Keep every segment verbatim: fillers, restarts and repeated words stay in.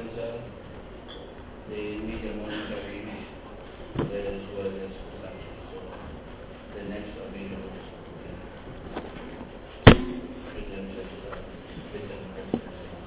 also the media monitoring as well as society. So the next available presented uh, presentation.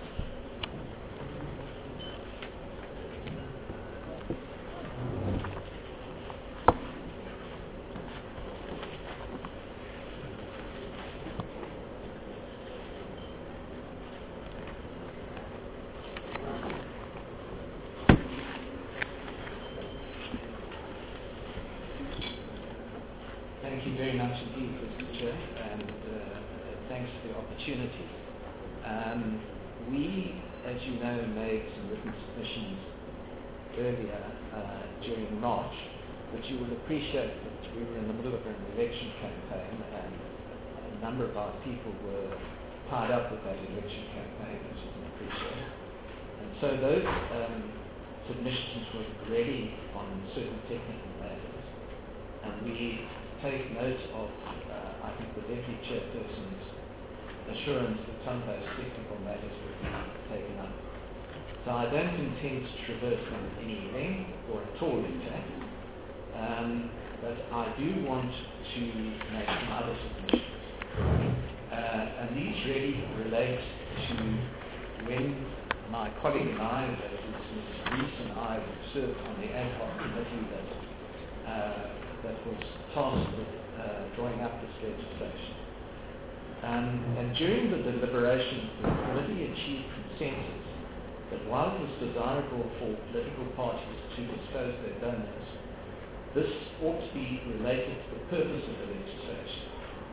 Thank you very much indeed, Mister Chair, and uh, thanks for the opportunity. Um, we, as you know, made some written submissions earlier uh, during March, but you will appreciate that we were in the middle of an election campaign and a number of our people were tied up with that election campaign, as you can appreciate. And so those um, submissions were ready on certain technical matters, and we take note of, uh, I think, the Deputy Chairperson's assurance that some of those technical matters will be taken up. So I don't intend to traverse them at any length, or at all, in fact, um, but I do want to make some other submissions. Uh, and these really relate to when my colleague and I, that is Missus Rees and I, served on the ad hoc committee that uh, that was tasked with uh, drawing up this legislation. Um, and during the deliberations, the committee achieved consensus that while it was desirable for political parties to disclose their donors, this ought to be related to the purpose of the legislation.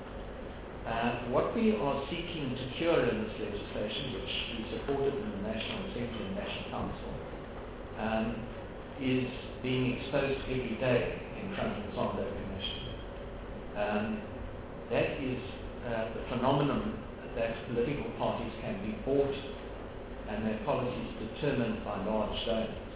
Uh, what we are seeking to cure in this legislation, which we supported in the National Assembly and National Council, um, is being exposed every day in front of the Zondo Commission. Um, that is uh, the phenomenon that political parties can be bought and their policies determined by large donors.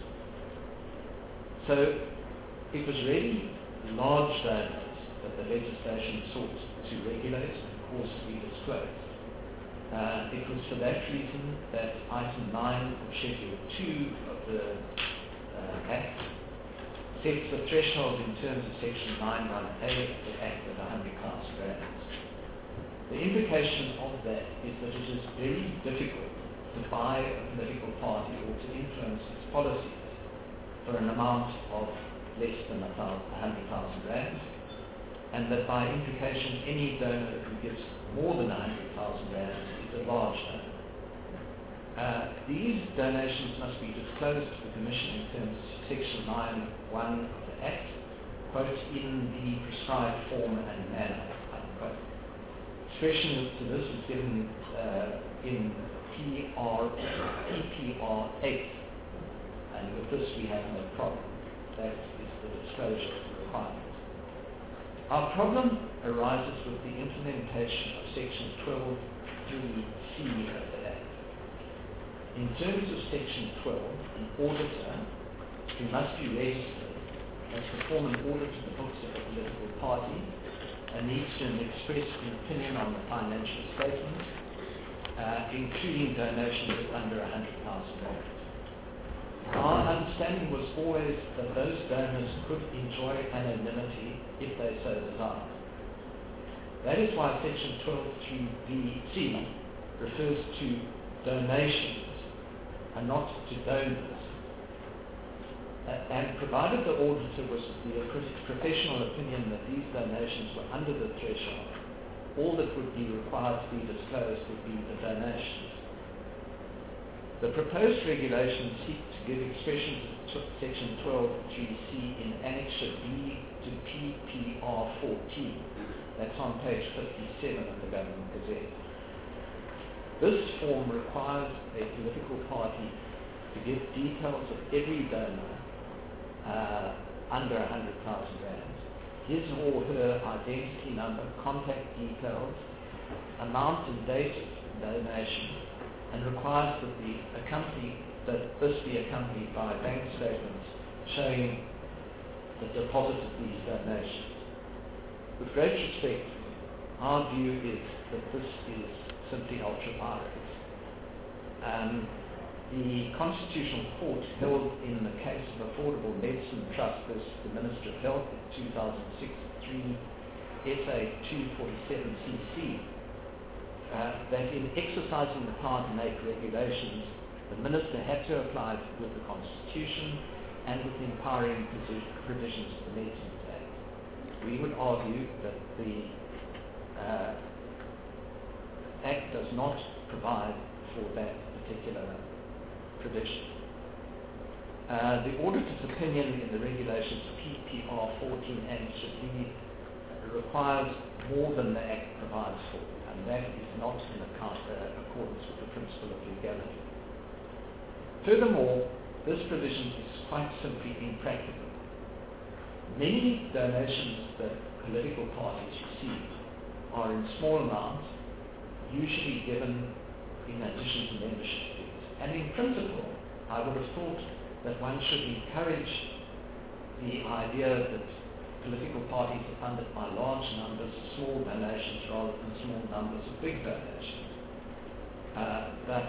So it was really large donors that the legislation sought to regulate and cause to be disclosed. Uh, it was for that reason that item nine of Schedule two of the uh, Act sets the threshold in terms of Section nine one A of the Act at one hundred thousand rands. The implication of that is that it is very difficult to buy a political party or to influence its policies for an amount of less than one hundred thousand rands, and that by implication any donor who gives more than one hundred thousand rands is a large donor. Uh, these donations must be disclosed to the Commission in terms of Section nine one of the Act, quote, in the prescribed form and manner, unquote. Expression to this is given uh, in P R, P P R eight, and with this we have no problem. That is the disclosure requirement. Our problem arises with the implementation of Section twelve three C of the Act. In terms of Section twelve, an auditor who must be registered must perform an audit of the books of a political party and needs to express an opinion on the financial statements, uh, including donations of under one hundred thousand dollars. Our understanding was always that those donors could enjoy anonymity if they so desired. That is why Section twelve three C refers to donations and not to donors. Uh, and provided the auditor was of the professional opinion that these donations were under the threshold, all that would be required to be disclosed would be the donations. The proposed regulations seek to give expression to Section twelve three C in Annexure B to P P R fourteen. That's on page fifty-seven of the Government Gazette. This form requires a political party to give details of every donor uh, under one hundred thousand rands, his or her identity number, contact details, amount and date of donation, and requires that the accompany that this be accompanied by bank statements showing the deposit of these donations. With great respect, our view is that this is simply ultra-virus. Um, the Constitutional Court held in the case of Affordable Medicine Trust versus the Minister of Health in two thousand six, three S A two forty-seven C C, uh, that in exercising the power to make regulations, the Minister had to apply with the Constitution and with the empowering provisions of the Medicines Act. We would argue that the uh, Act does not provide for that particular provision. Uh, the auditor's opinion in the regulations P P R fourteen and B requires more than the Act provides for, and that is not in account, uh, accordance with the principle of legality. Furthermore, this provision is quite simply impractical. Many donations that political parties receive are in small amounts, usually given in addition to membership fees. And in principle, I would have thought that one should encourage the idea that political parties are funded by large numbers of small donations rather than small numbers of big donations. Uh, but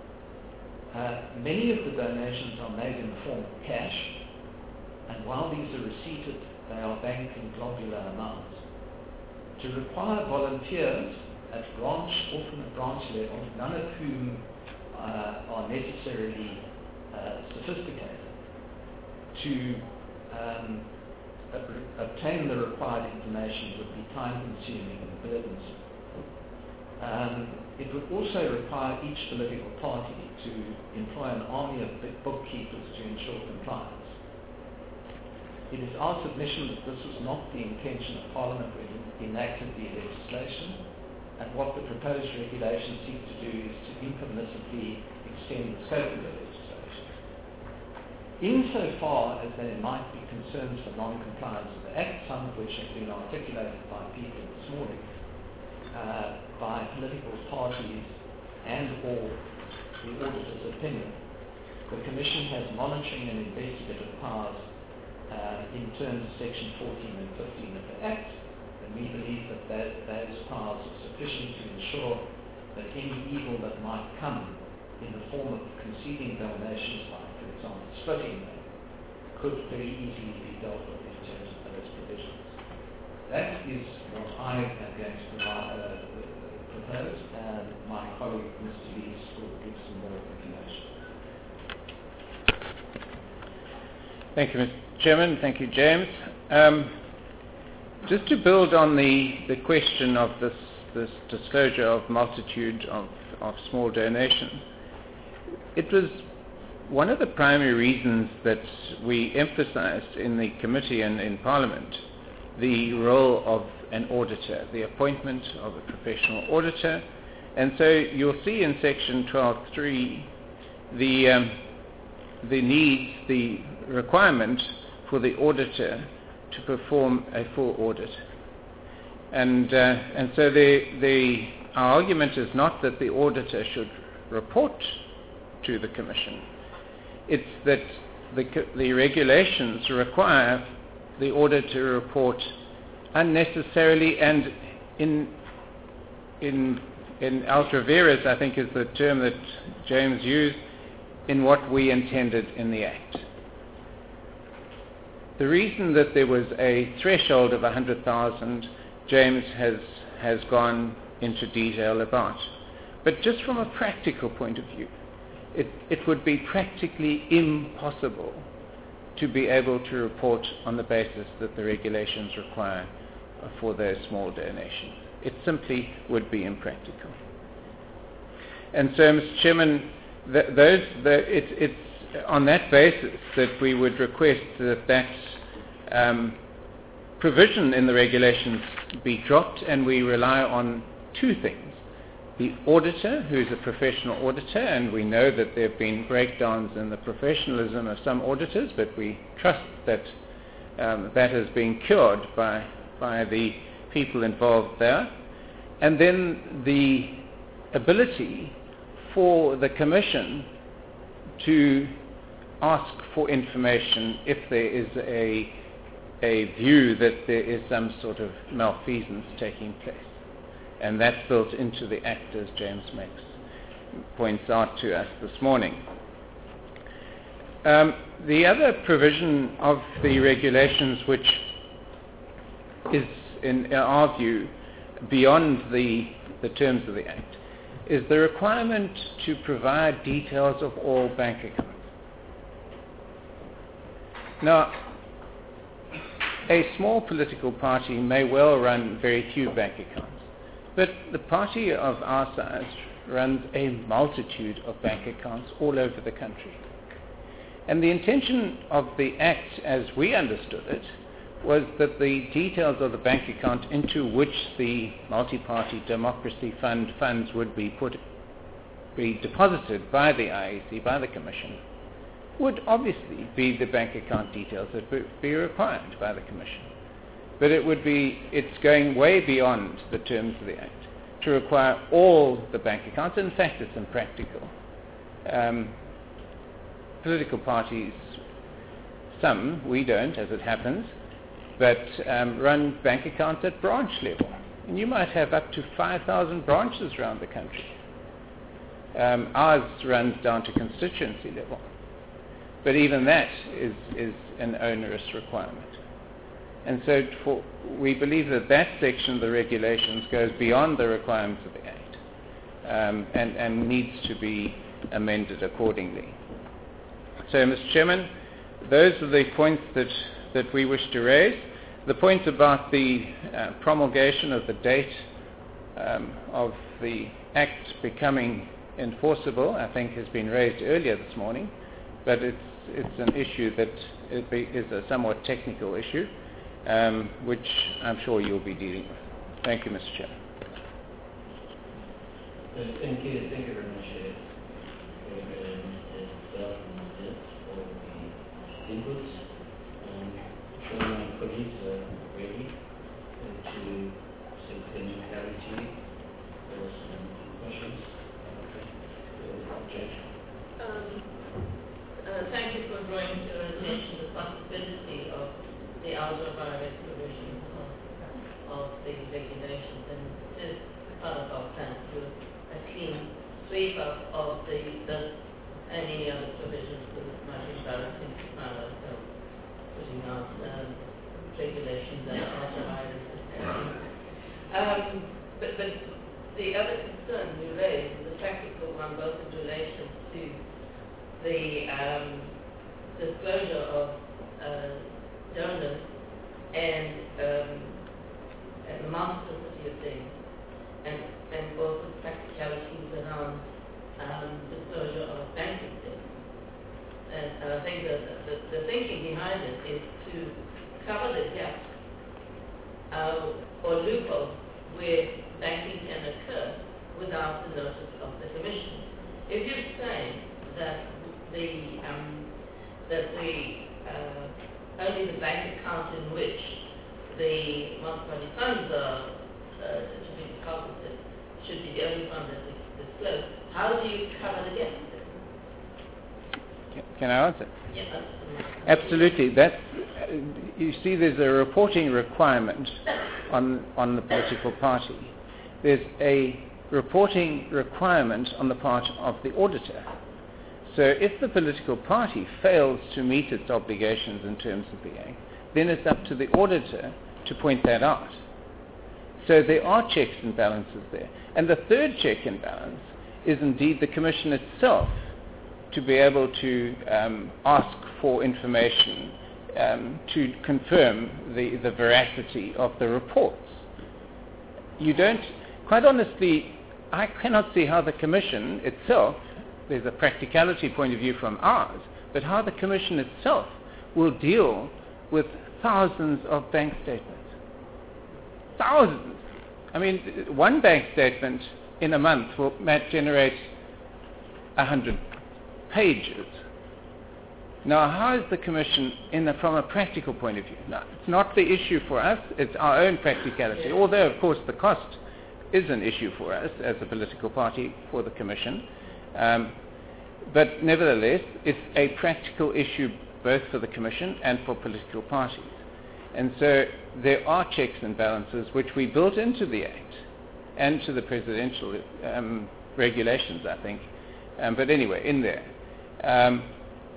uh, many of the donations are made in the form of cash, and while these are receipted, they are banked in globular amounts. To require volunteers at branch, often at branch level, none of whom uh, are necessarily uh, sophisticated, to um, ob- obtain the required information would be time-consuming and burdensome. Um, it would also require each political party to employ an army of bookkeepers to ensure compliance. It is our submission that this was not the intention of Parliament when it enacted the legislation, and what the proposed regulations seek to do is to impermissibly extend the scope of the legislation. Insofar as there might be concerns for non-compliance with the Act, some of which have been articulated by people this morning, uh, by political parties and or the auditor's opinion, the Commission has monitoring and investigative powers uh, in terms of Section fourteen and fifteen of the Act, and we believe that, that those powers are sufficient to ensure that any evil that might come in the form of conceding donations, like, for example, splitting them, could very easily be dealt with in terms of those provisions. That is what I am going to provide, uh, propose, and my colleague, Mister Lees, will give some more information. Thank you, Mister Chairman. Thank you, James. Um, just to build on the, the question of this, this disclosure of multitude of, of small donations, it was one of the primary reasons that we emphasized in the committee and in Parliament the role of an auditor, the appointment of a professional auditor. And so you'll see in Section twelve point three the, um, the need, the requirement for the auditor to perform a full audit. And, uh, and so the, the, our argument is not that the auditor should report to the Commission. It's that the, the regulations require the auditor to report unnecessarily and in, in, in ultra vires, I think is the term that James used, in what we intended in the Act. The reason that there was a threshold of one hundred thousand, James has, has gone into detail about. But just from a practical point of view, it, it would be practically impossible to be able to report on the basis that the regulations require for those small donations. It simply would be impractical. And so, Mister Chairman, th- those, the, it, it's on that basis that we would request that that um, provision in the regulations be dropped, and we rely on two things. The auditor, who is a professional auditor, and we know that there have been breakdowns in the professionalism of some auditors, but we trust that um, that has been cured by, by the people involved there. And then the ability for the Commission to ask for information if there is a, a view that there is some sort of malfeasance taking place. And that's built into the Act, as James makes, points out to us this morning. Um, the other provision of the regulations which is, in our view, beyond the, the terms of the Act, is the requirement to provide details of all bank accounts. Now, a small political party may well run very few bank accounts, but the party of our size runs a multitude of bank accounts all over the country. And the intention of the Act, as we understood it, was that the details of the bank account into which the multi-party democracy fund funds would be put, be deposited by the I E C, by the Commission, would obviously be the bank account details that would be required by the Commission. But it would be, it's going way beyond the terms of the Act to require all the bank accounts. In fact, it's impractical. Um, political parties, some, we don't, as it happens, but um, run bank accounts at branch level. And you might have up to five thousand branches around the country. Um, ours runs down to constituency level. But even that is, is an onerous requirement. And so for, we believe that that section of the regulations goes beyond the requirements of the Act um, and, and needs to be amended accordingly. So, Mister Chairman, those are the points that, that we wish to raise. The point about the uh, promulgation of the date um, of the Act becoming enforceable, I think, has been raised earlier this morning, but it's, it's an issue that it be, is a somewhat technical issue, um, which I'm sure you'll be dealing with. Thank you, Mister Chairman. Thank you, thank you very much uh, for uh, Mister Bell and Liz for the inputs. Um, so my colleagues are ready uh, to seek any clarity or some questions. Okay. Uh, Judge. Um, uh, thank you for drawing to our attention the possibility of the ultra-virus provision of, of the regulations, and this is part of our plan to do a clean sweep of, of the, the and any other provisions that might be embarrassing to find ourselves putting out um, regulations that are ultra-virus. Um, but, but the other concern you raised is a practical one, both in relation to the um, disclosure of uh, donors and, um, and the monstrosity of things, and, and also practicalities around um, disclosure of banking statements. And, and I think that the, the thinking behind it is to cover the gap uh, or loophole where banking can occur without the notice of the Commission. If you're saying that the um, that the uh, only the bank account in which the multi-party funds are uh, to be deposited should be the only one that is disclosed, how do you cover the gap? Can I answer? Yeah, absolutely. That's, uh, you see, there's a reporting requirement on on the political party. There's a reporting requirement on the part of the auditor. So if the political party fails to meet its obligations in terms of the Act, then it's up to the auditor to point that out. So there are checks and balances there. And the third check and balance is indeed the Commission itself to be able to um, ask for information um, to confirm the, the veracity of the reports. You don't, quite honestly, I cannot see how the Commission itself, there's a practicality point of view from ours, but how the Commission itself will deal with thousands of bank statements. Thousands. I mean, one bank statement in a month will might generate a hundred pages. Now, how is the Commission, in a, from a practical point of view? Now, it's not the issue for us, it's our own practicality, although, of course, the cost is an issue for us as a political party for the Commission. Um, but nevertheless, it's a practical issue both for the Commission and for political parties. And so there are checks and balances which we built into the Act and to the presidential um, regulations, I think. Um, but anyway, in there. Um,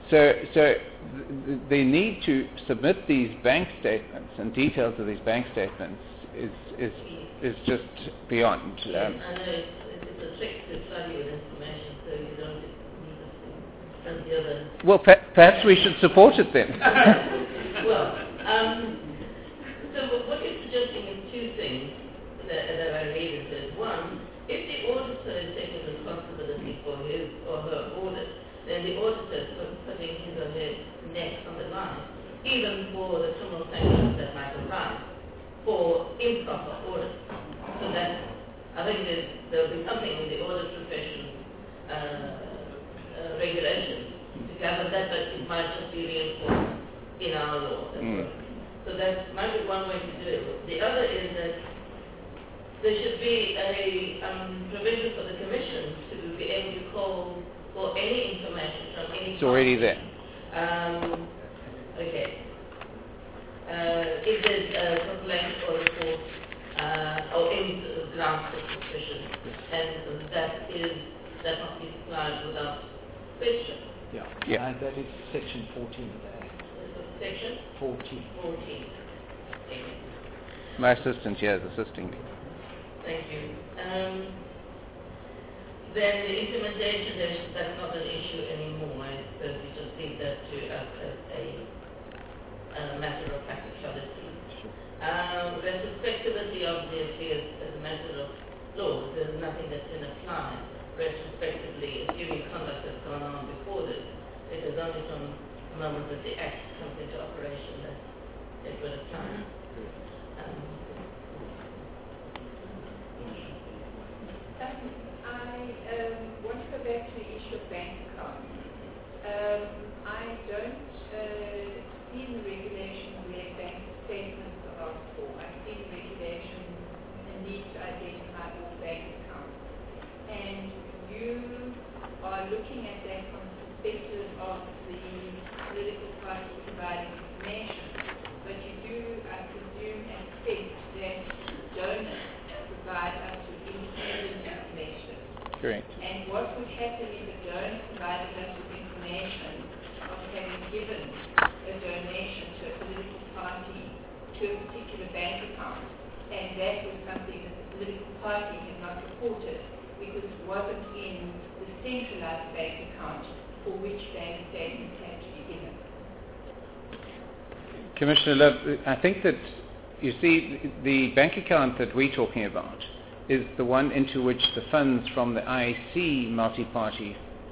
So, so th- the need to submit these bank statements and details of these bank statements is is is just beyond. Yes, Um, I know it's, it's a trick to study with information, so you don't need us to and the other. well, per- perhaps we should support it then. Well, um, so what you're suggesting is two things that, that I read it as. One, if the auditor is taking responsibility for his or her audit, then the auditor is putting his or her neck on the line, even for the criminal sanctions that might arise for improper audit. So that, I think there'll be something in the audit profession uh, uh, regulations to gather that, but it might just be reinforced in our law as Mm. well. So that might be one way to do it. The other is that there should be a um, provision for the commission to be able to call for any information from any It's already there. Um, okay. Uh, if there's a complaint or report uh, or any grounds for suspicion, and that is that must be supplied without question. Yeah, Yeah. and that is section fourteen of the Act. Section fourteen. fourteen. Thank you. My assistant here is assisting me. Thank you. Um, then the implementation, there's- that's not an issue anymore. I suppose we just leave that to us as a, a matter of practicality. Sure. Um, retrospectivity obviously is, is a matter of law. There's nothing that can apply retrospectively, assuming conduct has gone on before this. It is only from the moment that the Act comes into operation that it would apply. Um, Um, I um, want to go back to the issue of bank accounts. Um, I don't uh, see in the regulation where bank statements are asked for. I see in the regulation a need to identify all bank accounts. And you are looking at that from the perspective of the political party providing information. But you do, I presume, expect that donors provide us with independent information. Correct. And what would happen if a donor provided us with information of having given a donation to a political party to a particular bank account, and that was something that the political party had not reported because it wasn't in the centralized bank account for which bank statements had to be given? Commissioner Love, I think that, you see, the bank account that we're talking about is the one into which the funds from the I C multi-party,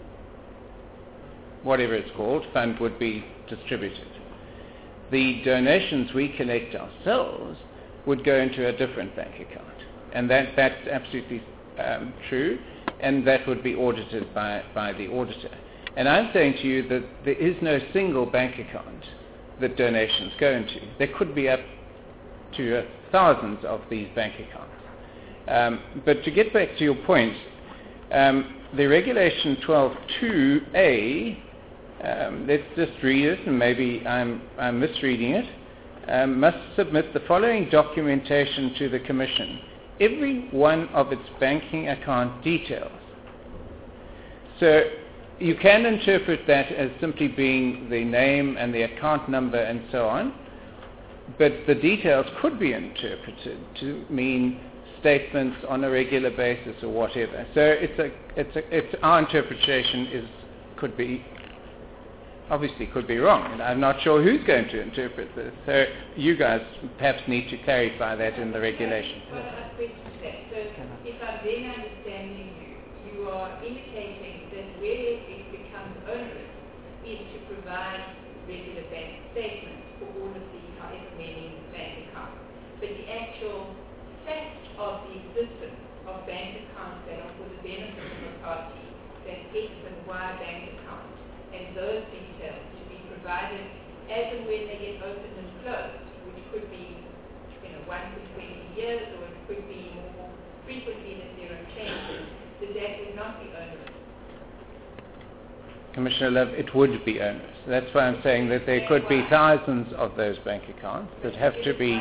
whatever it's called, fund would be distributed. The donations we collect ourselves would go into a different bank account. And that, that's absolutely um, true, and that would be audited by, by the auditor. And I'm saying to you that there is no single bank account that donations go into. There could be up to uh, thousands of these bank accounts. Um, but to get back to your point, um, the Regulation twelve two A, um, let's just read it, and maybe I'm, I'm misreading it, um, must submit the following documentation to the Commission: every one of its banking account details. So you can interpret that as simply being the name and the account number and so on, but the details could be interpreted to mean statements on a regular basis or whatever. So it's a, it's a, it's our interpretation is could be obviously could be wrong, and I'm not sure who's going to interpret this. So you guys perhaps need to clarify that in the regulation. Well, I agree to that. So if I'm then understanding you, you are indicating that where it becomes onerous is to provide regular bank statements for all of the however many bank accounts. But the actual fact of the existence of bank accounts that are for the benefit of the party, that X and Y bank accounts, and those details to be provided as and when they get opened and closed, which could be, you know, once in twenty years, or it could be more frequently that there are changes, that that would not be onerous. Commissioner Love, it would be onerous. That's why I'm saying that there could be thousands of those bank accounts that have to be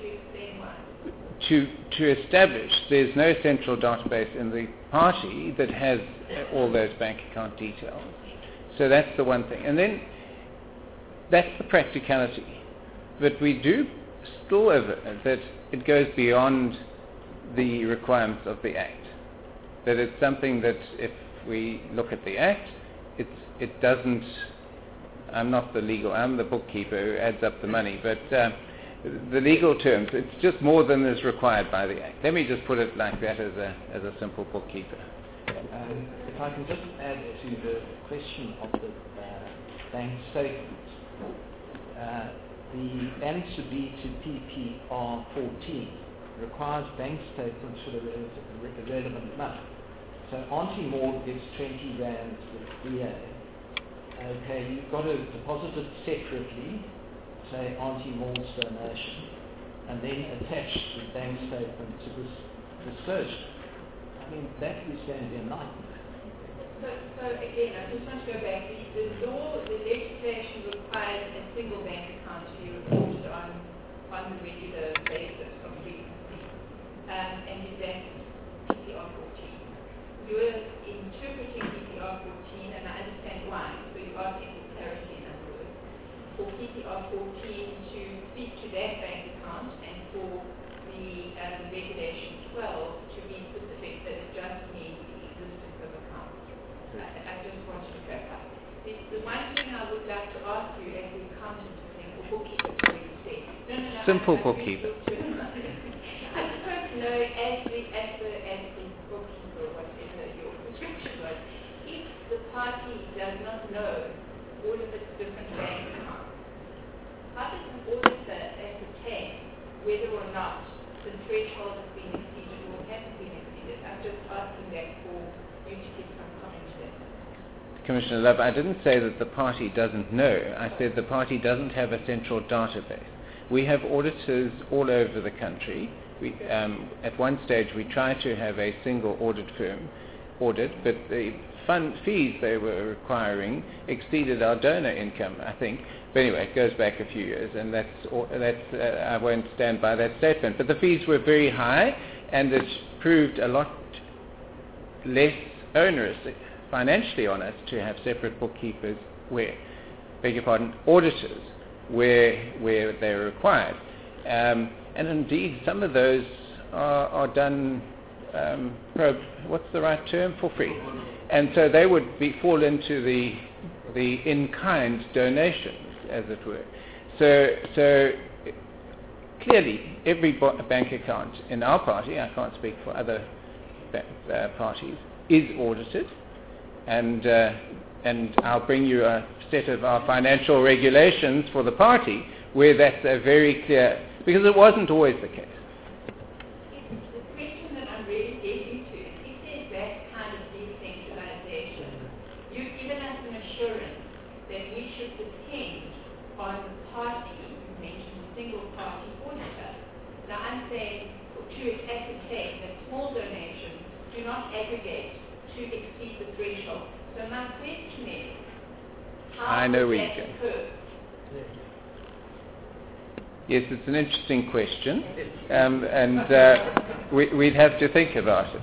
to to establish. There's no central database in the party that has all those bank account details. so that's the one thing. And then that's the practicality. But we do still over that it goes beyond the requirements of the Act. That it's something that if we look at the Act, it's, it doesn't, I'm not the legal, I'm the bookkeeper who adds up the money, but uh, the legal terms, it's just more than is required by the Act. Let me just put it like that as a, as a simple bookkeeper. Um, if I can just add to the question of the uh, bank statements, uh, the answer B to P P R fourteen requires bank statements for the re- relevant month. So Auntie Maud gives twenty rand to the V A. Okay, you've got to deposit it separately, say Auntie Maud's donation, and then attach the bank statement to this disclosure. I mean, that is going to be a nightmare. So, so again, I just want to go back. The, the law, the legislation requires a single bank account to be reported on on a regular basis from frequency, um, and is that P P R fourteen. You are interpreting P P R fourteen, and I understand why. So you are asking for clarity, in other words, for P P R fourteen to speak to that bank account, and for the um, regulation twelve to be specific that it just means the existence of accounts. I, I just wanted to clarify. The, the one thing I would like to ask you as the accountant thing, or bookkeeper, sorry to say. No, no, no. Simple I, I bookkeeper. I just want to know, as the, as the, as the bookkeeper, whatever your description was, if the party does not know all of its different bank accounts, how does an auditor ascertain whether or not the threshold has been exceeded or hasn't been exceeded? I'm just asking that for you to give some comment to that. Commissioner Love, I didn't say that the party doesn't know. I said the party doesn't have a central database. We have auditors all over the country. We, um, at one stage, we tried to have a single audit firm audit, but the fund fees they were requiring exceeded our donor income, I think. But anyway, it goes back a few years, and that's, that's uh, I won't stand by that statement. But the fees were very high, and it proved a lot less onerous financially on us to have separate bookkeepers where, beg your pardon, auditors where where they're required. Um, and indeed, some of those are, are done, um, pro, what's the right term, for free. And so they would be, fall into the, the in-kind donations, as it were. So, so clearly, every bo- bank account in our party, I can't speak for other ba- uh, parties, is audited. And, uh, and I'll bring you a set of our financial regulations for the party where that's a very clear, because it wasn't always the case. The question that I'm really getting to is if there's that kind of decentralization, you've given us an assurance that we should depend on the party, you mentioned single party auditor. Now I'm saying to ascertain that small donations do not aggregate to exceed the threshold. So my question is, how I know does where that you're going. occur? Yes, it's an interesting question, um, and uh, we, we'd have to think about it.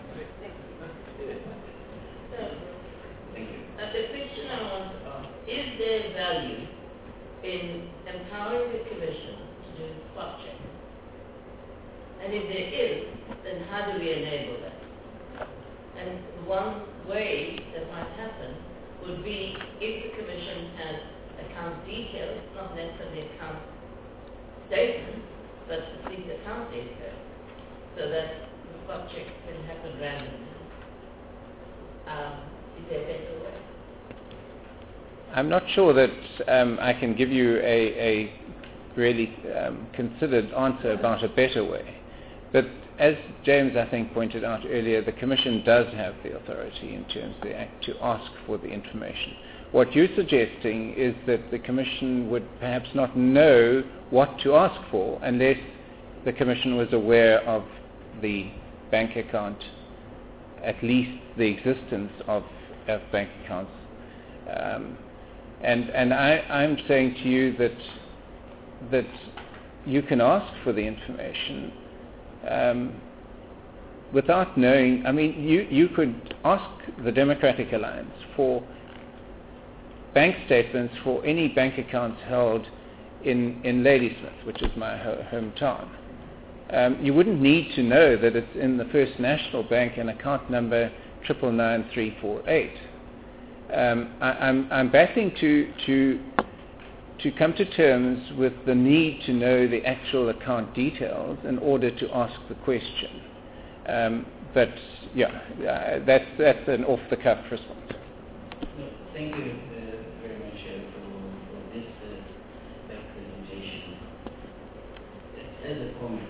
So, uh, the question I want to ask, is there value in empowering the Commission to do spot checks? And if there is, then how do we enable that? And one way that might happen would be if the Commission has account details, not necessarily account statements, but at least account details, so that the spot check can happen randomly. Um, is there a better way? I'm not sure that um, I can give you a, a really um, considered answer about a better way. But as James, I think, pointed out earlier, the Commission does have the authority in terms of the Act to ask for the information. What you're suggesting is that the Commission would perhaps not know what to ask for unless the Commission was aware of the bank account, at least the existence of, of bank accounts. Um, and and I, I'm saying to you that that you can ask for the information um, without knowing. I mean, you, you could ask the Democratic Alliance for bank statements for any bank accounts held in, in Ladysmith, which is my ho- hometown. Um, you wouldn't need to know that it's in the First National Bank and account number triple nine three four eight. Um, I, I'm, I'm battling to, to, to come to terms with the need to know the actual account details in order to ask the question. Um, but yeah, uh, that's, that's an off-the-cuff response. No, thank you uh, very much uh, for, for this uh, uh, presentation. As a comment,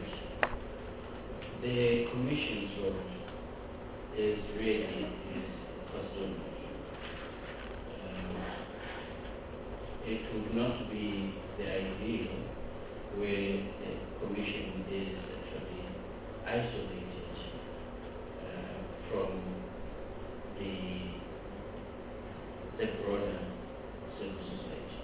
the Commission's role is really is custodial. Um, it would not be the ideal where the Commission is actually isolated uh, from the the broader civil society.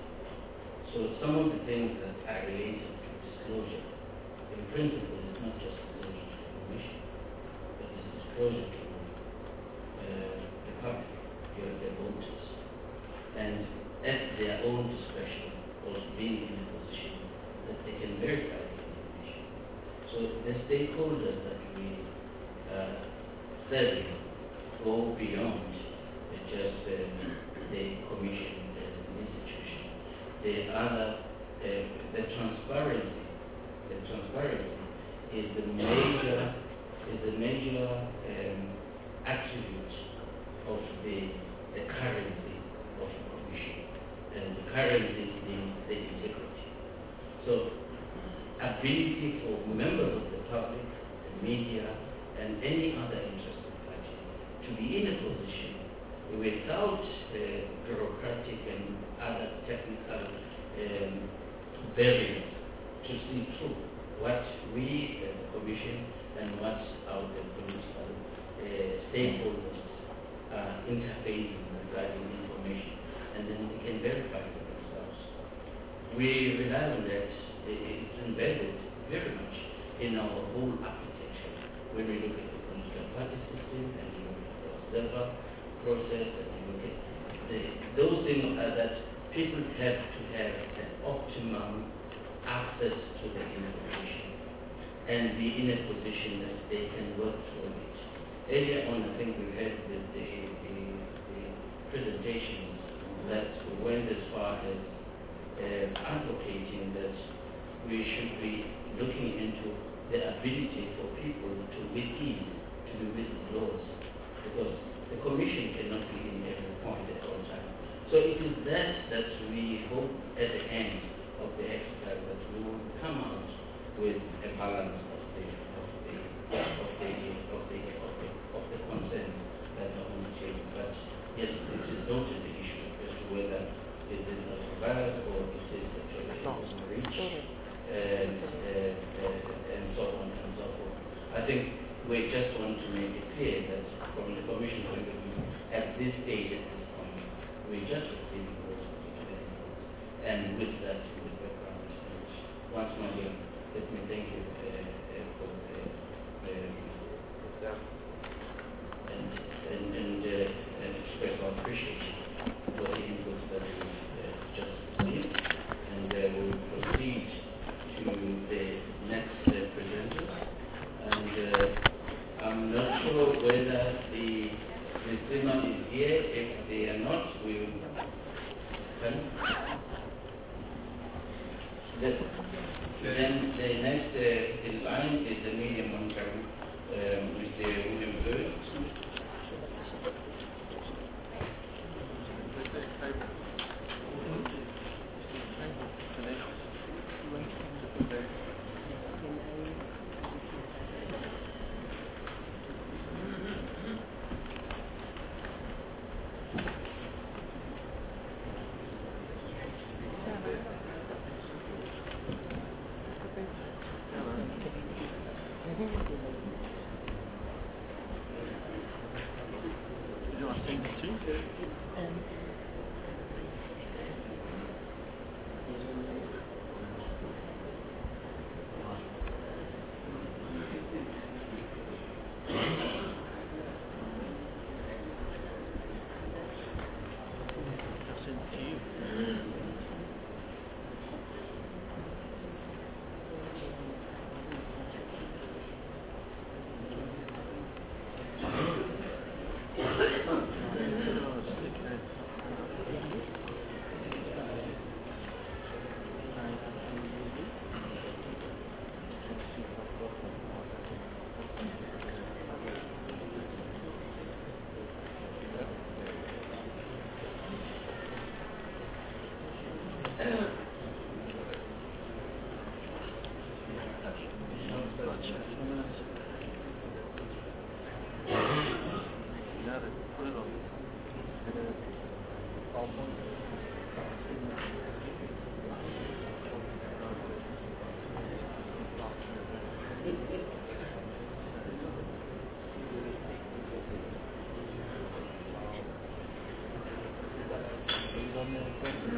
So some of the things that are related to disclosure, in principle, is not just disclosure to the Commission, but it's disclosure to uh, the public, your, the voters, and at their own discretion, also being in a position that they can verify the information. So the stakeholders that we uh, study go beyond uh, just uh, the Commission as an institution. The other, uh, the transparency, the transparency is the major, is the major um, attribute of the, the currency of the Commission, and the currency is the integrity. So, ability for members of the public, the media, and any other interested party to be in a position without uh, bureaucratic and other technical um, barriers to see through what we as a Commission and what our the political uh, stakeholders are interfacing regarding information, and then they can verify for themselves. We rely on that. It's embedded very much in our whole architecture when we look at the political party system and we look at the observer process and we look at the, those things are that people have to have an optimum access to the information and be in a position that they can work through it. Earlier on, I think we had the, the, the, the presentations that went as far as uh, advocating that we should be looking into the ability for people to, with ease, to be whistleblowers, because the Commission cannot be in every point at all times. So it is that that we hope at the end of the exercise that we will come out with a balance of the of the of the of the of the, of the concerns that are on the table. But yes, this is noted the issue as to whether it is not valid or it is actually a reach. And, uh, uh, and so on and so forth. I think we just want to make it clear that from the Commission point of view, at this stage, at this point, we just receiving those particular inputs. And with that, with the background, once more again, let me thank you uh, uh, for the uh, and and, and, uh, and express our appreciation for the inputs that we uh, just received. And uh, we will proceed to the next uh, presenter, and uh, I'm not sure whether the the Sima is here. If they are not, we will come. The, then the next uh, in line is the media monitoring, um, Mister William Bird. Thank you.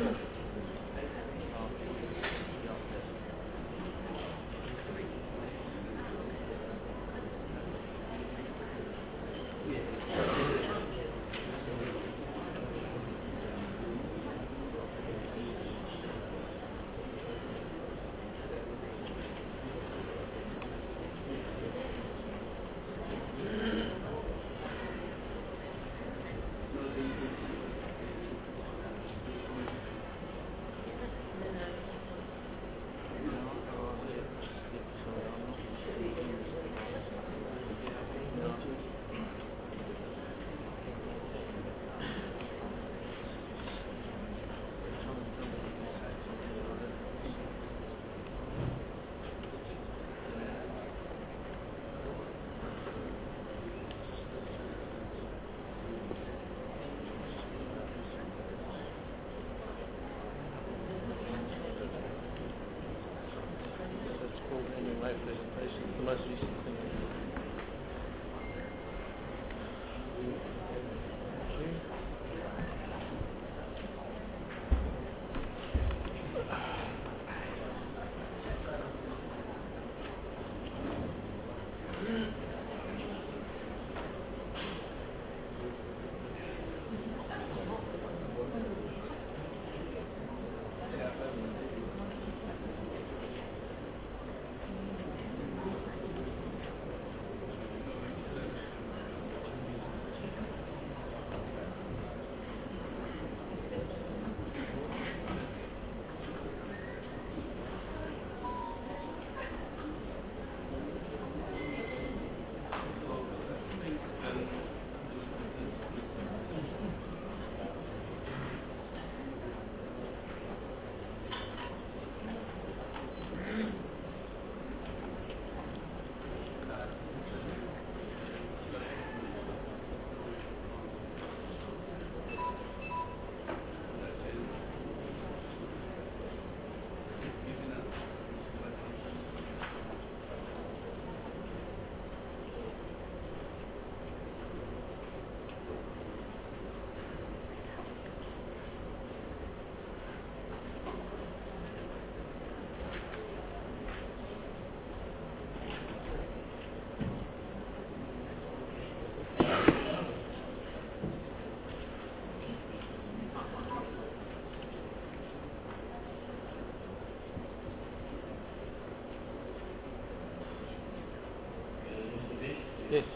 Yes.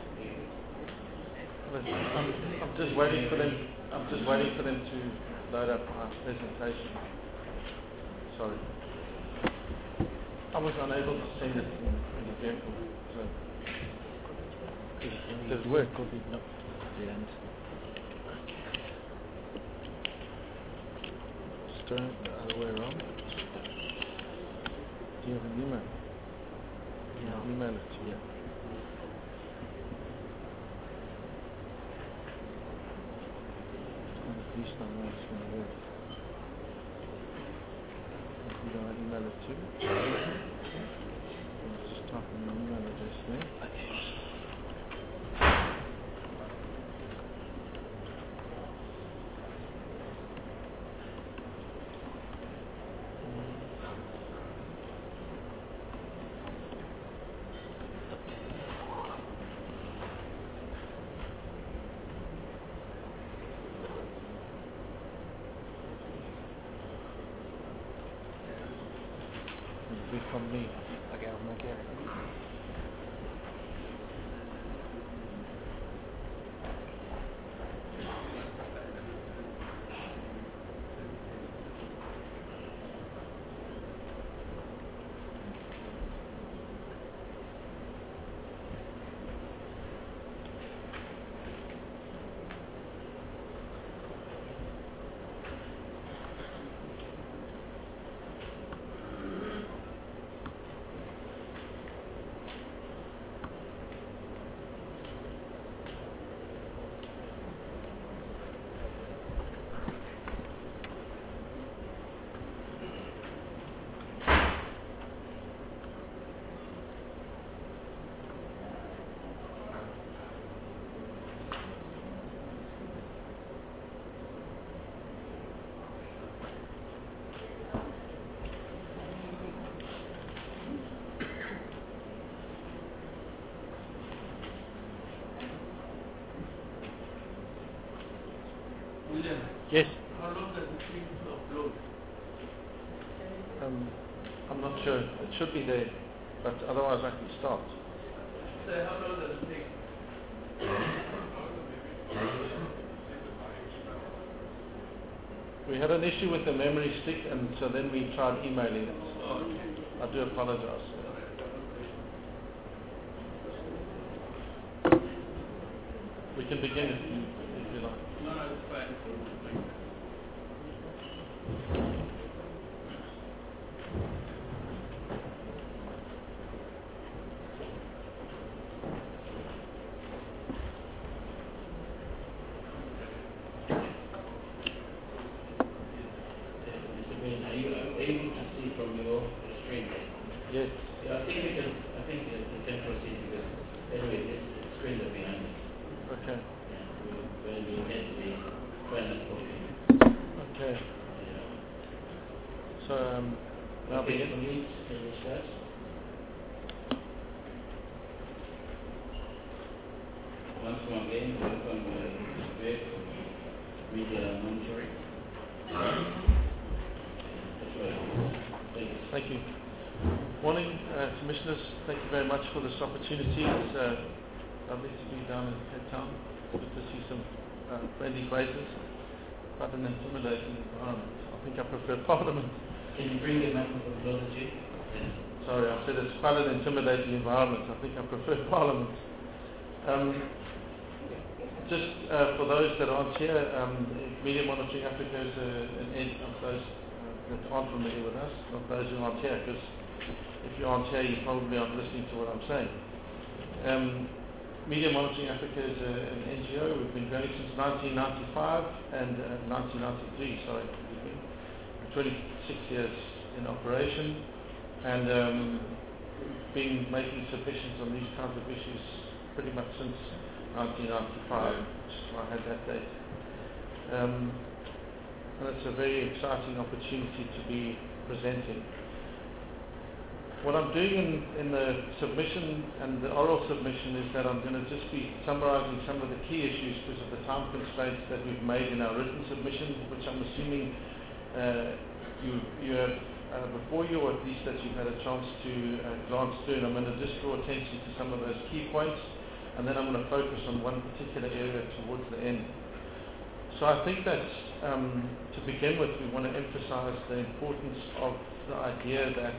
But I'm, I'm just waiting for them. I'm just waiting for them to load up my presentation. Sorry. I was unable to send it in, in the vehicle, so does it work? No. The end. Just turn it the other way around. Do you have an email? Yeah. Email it to you. At least I know it's going to work. Who do I email it to? I'll just type in your email address there. It'll be from me. Okay, I'll make it. Um, I'm not sure. It should be there, but otherwise I can start. So how long does it take? We had an issue with the memory stick, and so then we tried emailing it. I do apologize. We can begin if you, if you like. No, no, it's fine. Mister Green, are you able to see from your screen? Yes. Yeah, I think we can, I think that we can proceed because anyway, this screen is behind us. Okay. Yeah, we, when we get to the final copy. Okay. Yeah. So um, now Okay, begin. please, can you start? Once more again, welcome uh, Greg from Media Monitoring. That's right. Thank you. Thank you. Morning, uh, Commissioners. Thank you very much for this opportunity. It's uh, lovely to be down in Cape Town. It's good to see some uh, friendly faces. Quite an intimidating environment. I think I prefer Parliament. Can you bring the microphone closer to you? Yes. Sorry, I said it's quite an intimidating environment. I think I prefer Parliament. Um, just uh, for those that aren't here, um, Media Monitoring Africa is uh, an end of those uh, that aren't familiar with us, not those who aren't here, because if you aren't here, you probably aren't listening to what I'm saying. Um, Media Monitoring Africa is a, an N G O. We've been going since nineteen ninety-five and uh, nineteen ninety-three, sorry, we've been twenty-six years in operation, and um, been making submissions on these kinds of issues pretty much since nineteen ninety-five, which is why I had that date. Um, and it's a very exciting opportunity to be presenting. What I'm doing in, in the submission and the oral submission is that I'm going to just be summarizing some of the key issues because of the time constraints that we've made in our written submission, which I'm assuming uh, you, you have uh, before you, or at least that you've had a chance to uh, glance through, and I'm going to just draw attention to some of those key points, and then I'm going to focus on one particular area towards the end. So I think that um, to begin with, we want to emphasize the importance of the idea that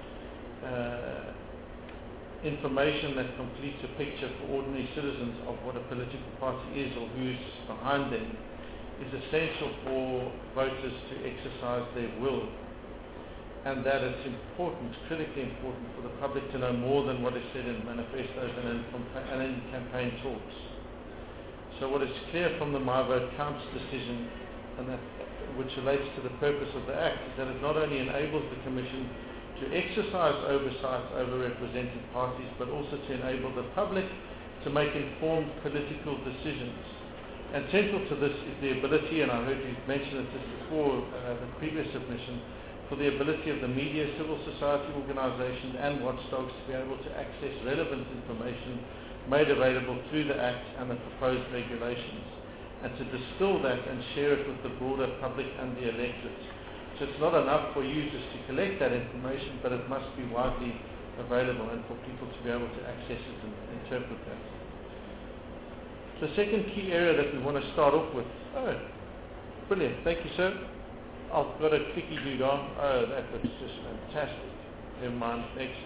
Uh, information that completes a picture for ordinary citizens of what a political party is or who's behind them is essential for voters to exercise their will, and that it's important, critically important for the public to know more than what is said in manifestos and in, compa- and in campaign talks. So what is clear from the My Vote Counts decision, and that, which relates to the purpose of the Act, is that it not only enables the Commission to exercise oversight over represented parties, but also to enable the public to make informed political decisions. And central to this is the ability, and I heard you mention it just before uh, the previous submission, for the ability of the media, civil society organizations and watchdogs to be able to access relevant information made available through the Act and the proposed regulations, and to distill that and share it with the broader public and the electorate. So it's not enough for you just to collect that information, but it must be widely available and for people to be able to access it and interpret that. The second key area that we want to start off with, oh, brilliant, thank you sir. I've got a clicky dude on, oh that looks just fantastic. Never mind, next.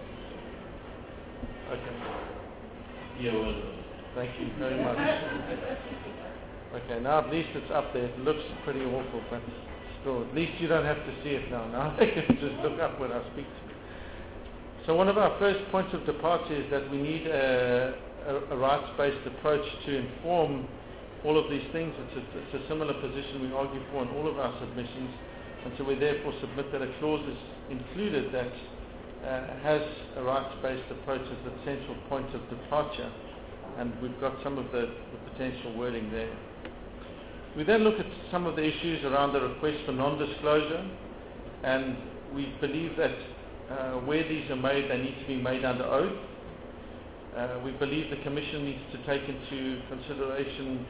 Okay. You're welcome. Thank you very much. Okay, now at least it's up there. It looks pretty awful, but still, at least you don't have to see it now. Now they can just look up when I speak to you. So one of our first points of departure is that we need a, a, a rights-based approach to inform all of these things. It's a, it's a similar position we argue for in all of our submissions, and so we therefore submit that a clause is included that uh, has a rights-based approach as the central point of departure, and we've got some of the, the potential wording there. We then look at some of the issues around the request for non-disclosure, and we believe that uh, where these are made, they need to be made under oath. Uh, we believe the Commission needs to take into consideration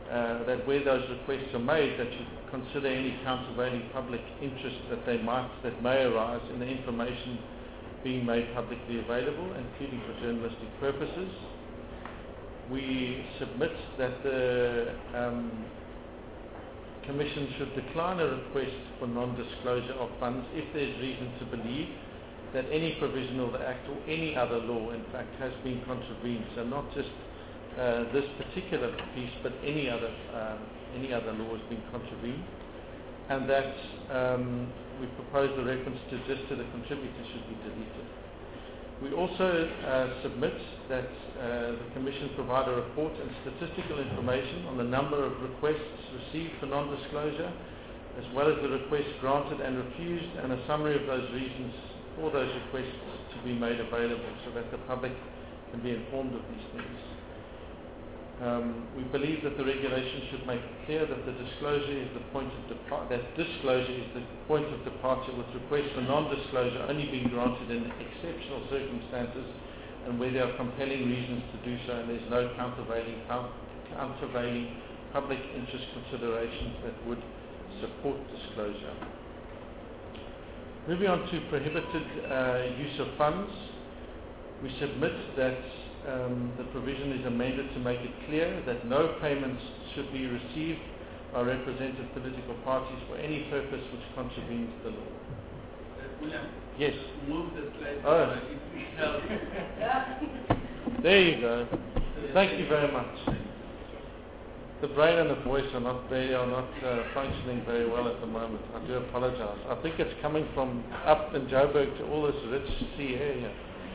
uh, that where those requests are made, that you consider any countervailing public interest that they might, that may arise in the information being made publicly available, including for journalistic purposes. We submit that the um, Commission should decline a request for non-disclosure of funds if there is reason to believe that any provision of the Act or any other law, in fact, has been contravened. So not just uh, this particular piece, but any other um, any other law has been contravened, and that um, we propose the reference to just to the contributor should be deleted. We also uh, submit that uh, the Commission provide a report and statistical information on the number of requests received for non-disclosure, as well as the requests granted and refused, and a summary of those reasons for those requests to be made available so that the public can be informed of these things. Um, we believe that the regulation should make it clear that the disclosure is the point of depart- that disclosure is the point of departure, with requests for non-disclosure only being granted in exceptional circumstances and where there are compelling reasons to do so, and there's no countervailing, countervailing public interest considerations that would support disclosure. Moving on to prohibited uh, use of funds, we submit that um, the provision is amended to make it clear that no payments should be received by representative political parties for any purpose which contravenes the law. Uh, William, Yes. move the slide. Oh. Uh, it will help. There you go. Thank you very much. The brain and the voice are not they are not uh, functioning very well at the moment. I do apologize. I think it's coming from up in Joburg to all this rich sea air here.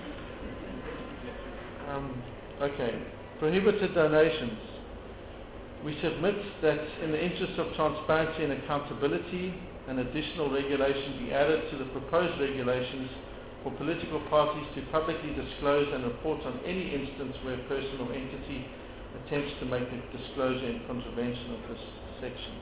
Um, okay. Prohibited donations. We submit that in the interest of transparency and accountability, an additional regulation be added to the proposed regulations for political parties to publicly disclose and report on any instance where a person or entity attempts to make a disclosure in contravention of this section.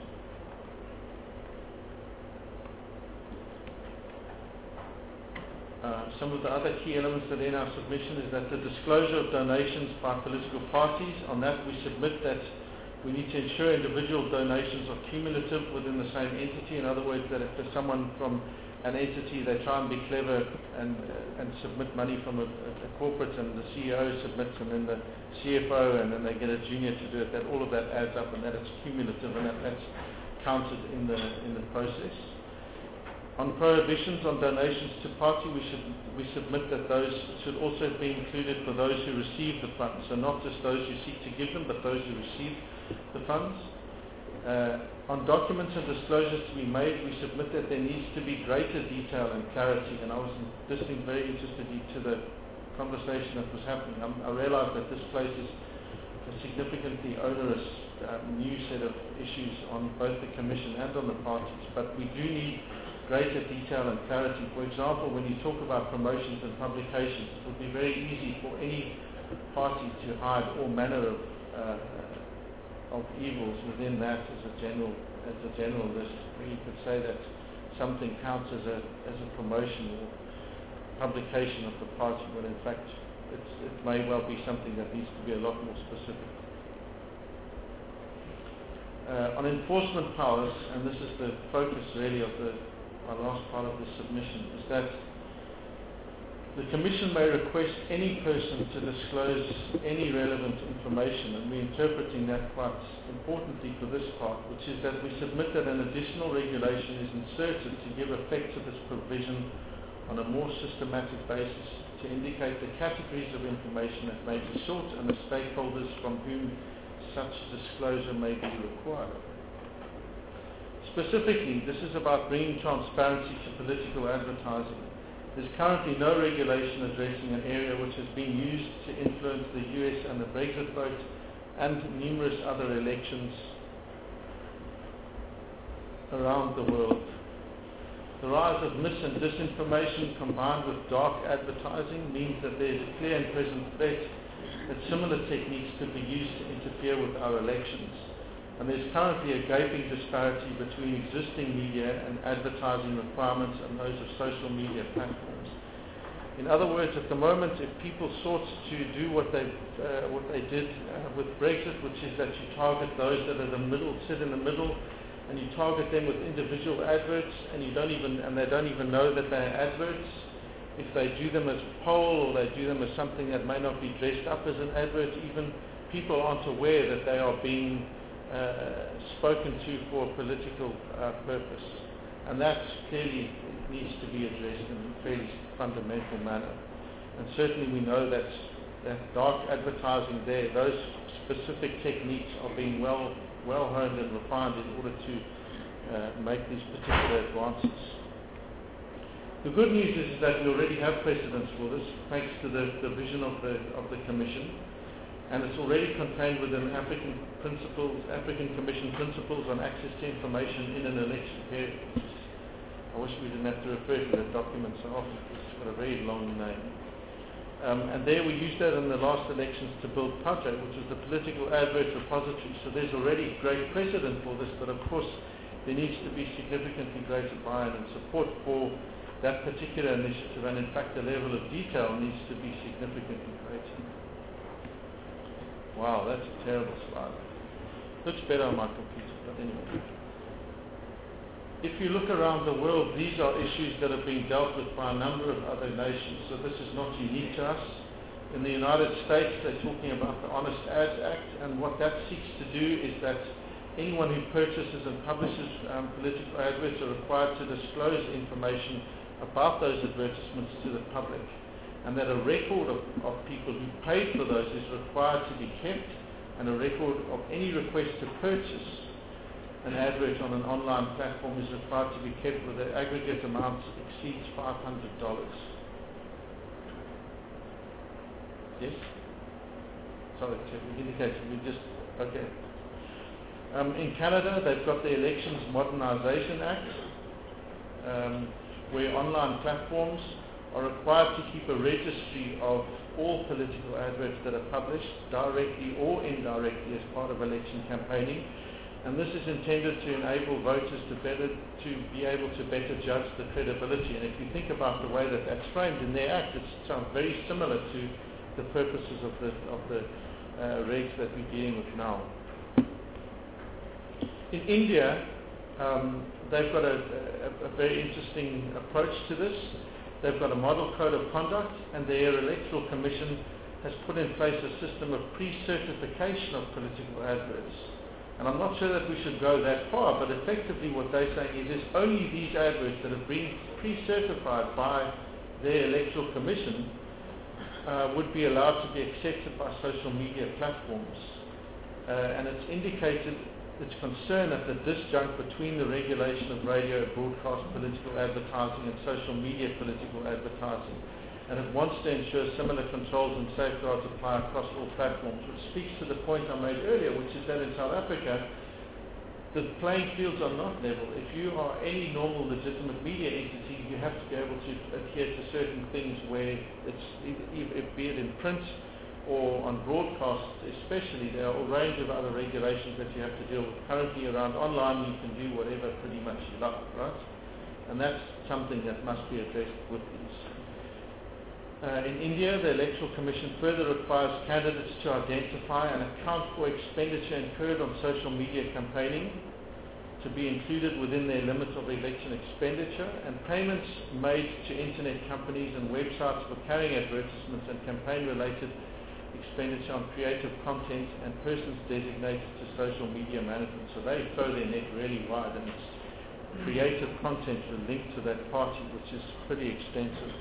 Uh, some of the other key elements that are in our submission is that the disclosure of donations by political parties, on that we submit that we need to ensure individual donations are cumulative within the same entity. In other words, that if there's someone from an entity, they try and be clever and uh, and submit money from a, a corporate, and the C E O submits, and then the C F O, and then they get a junior to do it, that all of that adds up, and that it's cumulative, and that, that's counted in the in the process. On prohibitions on donations to party, we should we submit that those should also be included for those who receive the funds, so not just those who seek to give them, but those who receive the funds. Uh, on documents and disclosures to be made, we submit that there needs to be greater detail and clarity, and I was listening very interestedly to the conversation that was happening. I'm, I realize that this places a significantly onerous uh, new set of issues on both the Commission and on the parties, but we do need greater detail and clarity. For example, when you talk about promotions and publications, it would be very easy for any party to hide all manner of uh, of evils within that as a general as a general list, where you could say that something counts as a as a promotion or publication of the party, when in fact it's, it may well be something that needs to be a lot more specific. Uh, on enforcement powers, and this is the focus really of the our last part of the submission, is that the Commission may request any person to disclose any relevant information, and we're interpreting that quite importantly for this part, which is that we submit that an additional regulation is inserted to give effect to this provision on a more systematic basis, to indicate the categories of information that may be sought and the stakeholders from whom such disclosure may be required. Specifically, this is about bringing transparency to political advertising. There's currently no regulation addressing an area which has been used to influence the U S and the Brexit vote and numerous other elections around the world. The rise of mis and disinformation combined with dark advertising means that there is a clear and present threat that similar techniques could be used to interfere with our elections. And there's currently a gaping disparity between existing media and advertising requirements and those of social media platforms. In other words, at the moment, if people sought to do what they uh, what they did uh, with Brexit, which is that you target those that are the middle, sit in the middle, and you target them with individual adverts, and you don't even and they don't even know that they're adverts. If they do them as a poll or they do them as something that may not be dressed up as an advert, even people aren't aware that they are being uh, spoken to for a political uh, purpose, and that clearly needs to be addressed in a fairly fundamental manner. And certainly we know that that dark advertising there, those specific techniques are being well well honed and refined in order to uh, make these particular advances. The good news is, is that we already have precedents for this, thanks to the, the vision of the of the Commission, and it's already contained within African principles, African Commission principles on access to information in an election period. I wish we didn't have to refer to that document so often. It's got a very long name. Um, and there we used that in the last elections to build Padre, which was the political advert repository. So there's already great precedent for this, but of course there needs to be significantly greater buy-in and support for that particular initiative, and in fact the level of detail needs to be significantly greater. Wow, that's a terrible slide. Looks better on my computer, but anyway. If you look around the world, these are issues that are being dealt with by a number of other nations, so this is not unique to us. In the United States, they're talking about the Honest Ads Act, and what that seeks to do is that anyone who purchases and publishes um, political adverts are required to disclose information about those advertisements to the public, and that a record of, of people who paid for those is required to be kept, and a record of any request to purchase an advert on an online platform is required to be kept with the aggregate amount exceeds five hundred dollars. Yes? Sorry, we indicated we just, okay. Um, in Canada, they've got the Elections Modernization Act, um, where online platforms are required to keep a registry of all political adverts that are published, directly or indirectly, as part of election campaigning. And this is intended to enable voters to better to be able to better judge the credibility. And if you think about the way that that's framed in their act, it sounds very similar to the purposes of the of the uh, regs that we're dealing with now. In India, um, they've got a, a, a very interesting approach to this. They've got a model code of conduct, and their electoral commission has put in place a system of pre-certification of political adverts. And I'm not sure that we should go that far, but effectively what they're saying is, is only these adverts that have been pre-certified by their electoral commission uh, would be allowed to be accepted by social media platforms. Uh, and it's indicated its concern at the disjunct between the regulation of radio broadcast political advertising and social media political advertising. And it wants to ensure similar controls and safeguards apply across all platforms, which speaks to the point I made earlier, which is that in South Africa, the playing fields are not level. If you are any normal legitimate media entity, you have to be able to adhere to certain things where it's, if, be it in print or on broadcast especially, there are a range of other regulations that you have to deal with. Currently around online, you can do whatever pretty much you like, right? And that's something that must be addressed with these. Uh, in India, the Electoral Commission further requires candidates to identify and account for expenditure incurred on social media campaigning to be included within their limits of election expenditure, and payments made to internet companies and websites for carrying advertisements and campaign-related expenditure on creative content and persons designated to social media management. So they throw their net really wide, and it's creative content linked to that party, which is pretty extensive.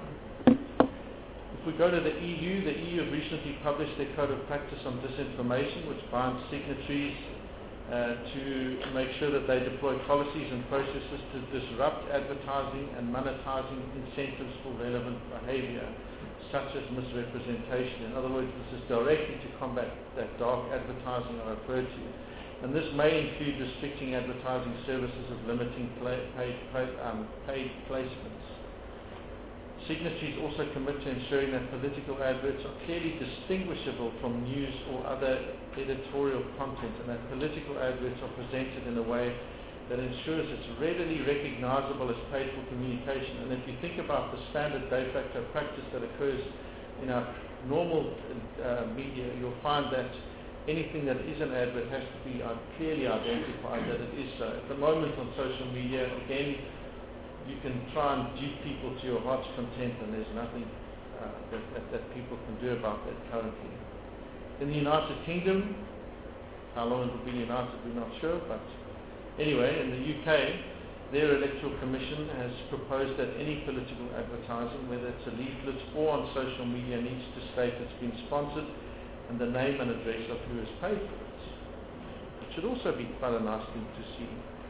If we go to the E U, the E U have recently published their Code of Practice on Disinformation, which binds signatories uh, to make sure that they deploy policies and processes to disrupt advertising and monetizing incentives for relevant behavior, such as misrepresentation. In other words, this is directly to combat that dark advertising I referred to. And this may include restricting advertising services of limiting play, paid, paid, um, paid placements. Signatories also commit to ensuring that political adverts are clearly distinguishable from news or other editorial content, and that political adverts are presented in a way that ensures it's readily recognizable as paid-for communication. And if you think about the standard de facto practice that occurs in our normal uh, media, you'll find that anything that is an advert has to be uh, clearly identified that it is so. At the moment on social media, again, you can try and dupe people to your heart's content, and there's nothing uh, that, that, that people can do about that currently. In the United Kingdom, how long it will be united, we're not sure, but anyway, in the U K, their Electoral Commission has proposed that any political advertising, whether it's a leaflet or on social media, needs to state it's been sponsored and the name and address of who has paid for it. It should also be quite a nice thing to see.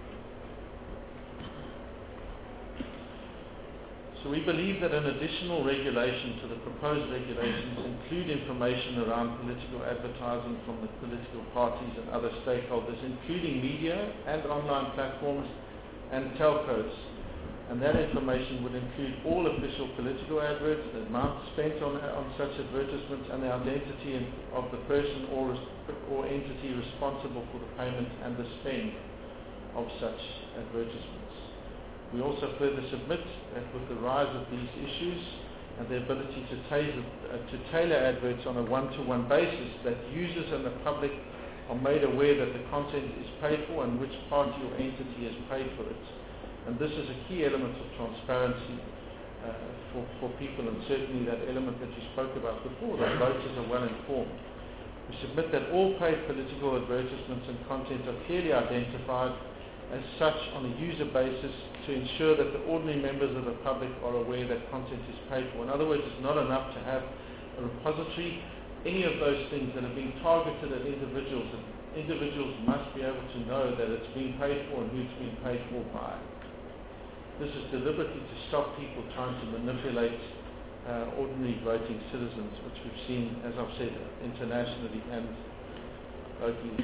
So we believe that an additional regulation to the proposed regulations include information around political advertising from the political parties and other stakeholders, including media and online platforms and telcos. And that information would include all official political adverts, the amount spent on, on such advertisements, and the identity of the person or, or entity responsible for the payment and the spend of such advertisements. We also further submit that with the rise of these issues and the ability to, tailor, uh, to tailor adverts on a one-to-one basis, that users and the public are made aware that the content is paid for and which party or entity has paid for it. And this is a key element of transparency uh, for, for people, and certainly that element that you spoke about before, that voters are well informed. We submit that all paid political advertisements and content are clearly identified as such on a user basis to ensure that the ordinary members of the public are aware that content is paid for. In other words, it's not enough to have a repository. Any of those things that are being targeted at individuals, individuals must be able to know that it's being paid for and who it's being paid for by. This is deliberately to stop people trying to manipulate uh, ordinary voting citizens, which we've seen, as I've said, internationally and locally.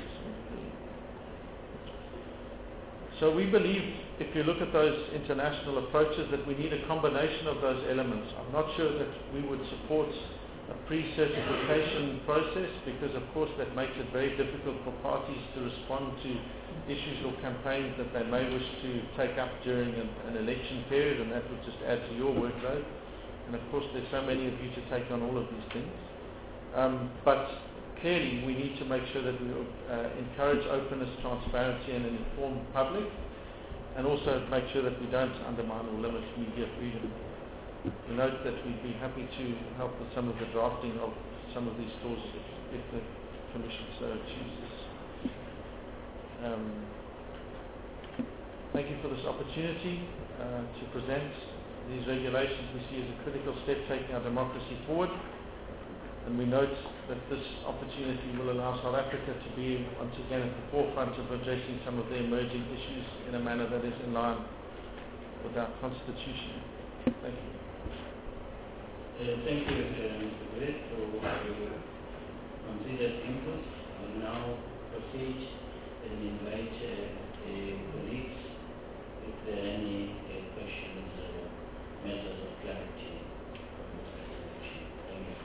So we believe, if you look at those international approaches, that we need a combination of those elements. I'm not sure that we would support a pre-certification process, because of course that makes it very difficult for parties to respond to issues or campaigns that they may wish to take up during an, an election period, and that would just add to your workload. And of course there's so many of you to take on all of these things. Um, but clearly we need to make sure that we uh, encourage openness, transparency and an informed public, and also make sure that we don't undermine or limit media freedom. We note that we'd be happy to help with some of the drafting of some of these clauses if, if the Commission so chooses. Um, thank you for this opportunity uh, to present these regulations we see as a critical step taking our democracy forward. And we note that this opportunity will allow South Africa to be once again at the forefront of addressing some of the emerging issues in a manner that is in line with our Constitution. Thank you. Uh, thank you, uh, Mister Britt, for your considered input. I will now proceed and invite uh, the colleagues if there are any uh, questions or matters of clarity from this presentation. Thank you.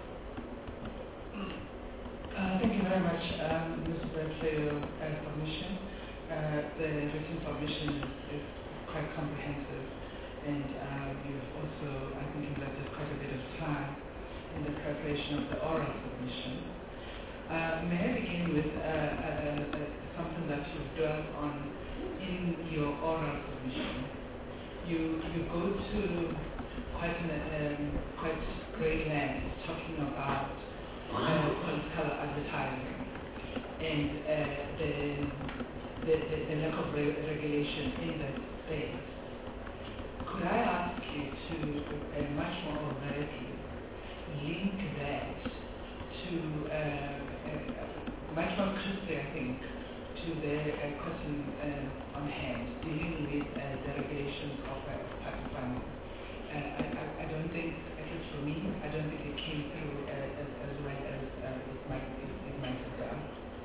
Uh, thank you very much, um, Mister Britt, for your uh, submission. Uh, the written submission is, is quite comprehensive, and uh, you've also, I think, invested quite a bit of time in the preparation of the oral submission. Uh, may I begin with uh, uh, uh, something that you've dwelt on in your oral submission? You you go to quite an, um, quite great length talking about uh, political advertising and uh, the, the, the the lack of re- regulation in that space. Could I ask you to uh, much more overtly link that to uh, uh, much more closely, I think, to the uh, question uh, on hand, dealing with uh, the regulations of uh, party funding. Uh, I, I, I don't think, at least for me, I don't think it came through uh, as, as well as uh, it might it, it might have done.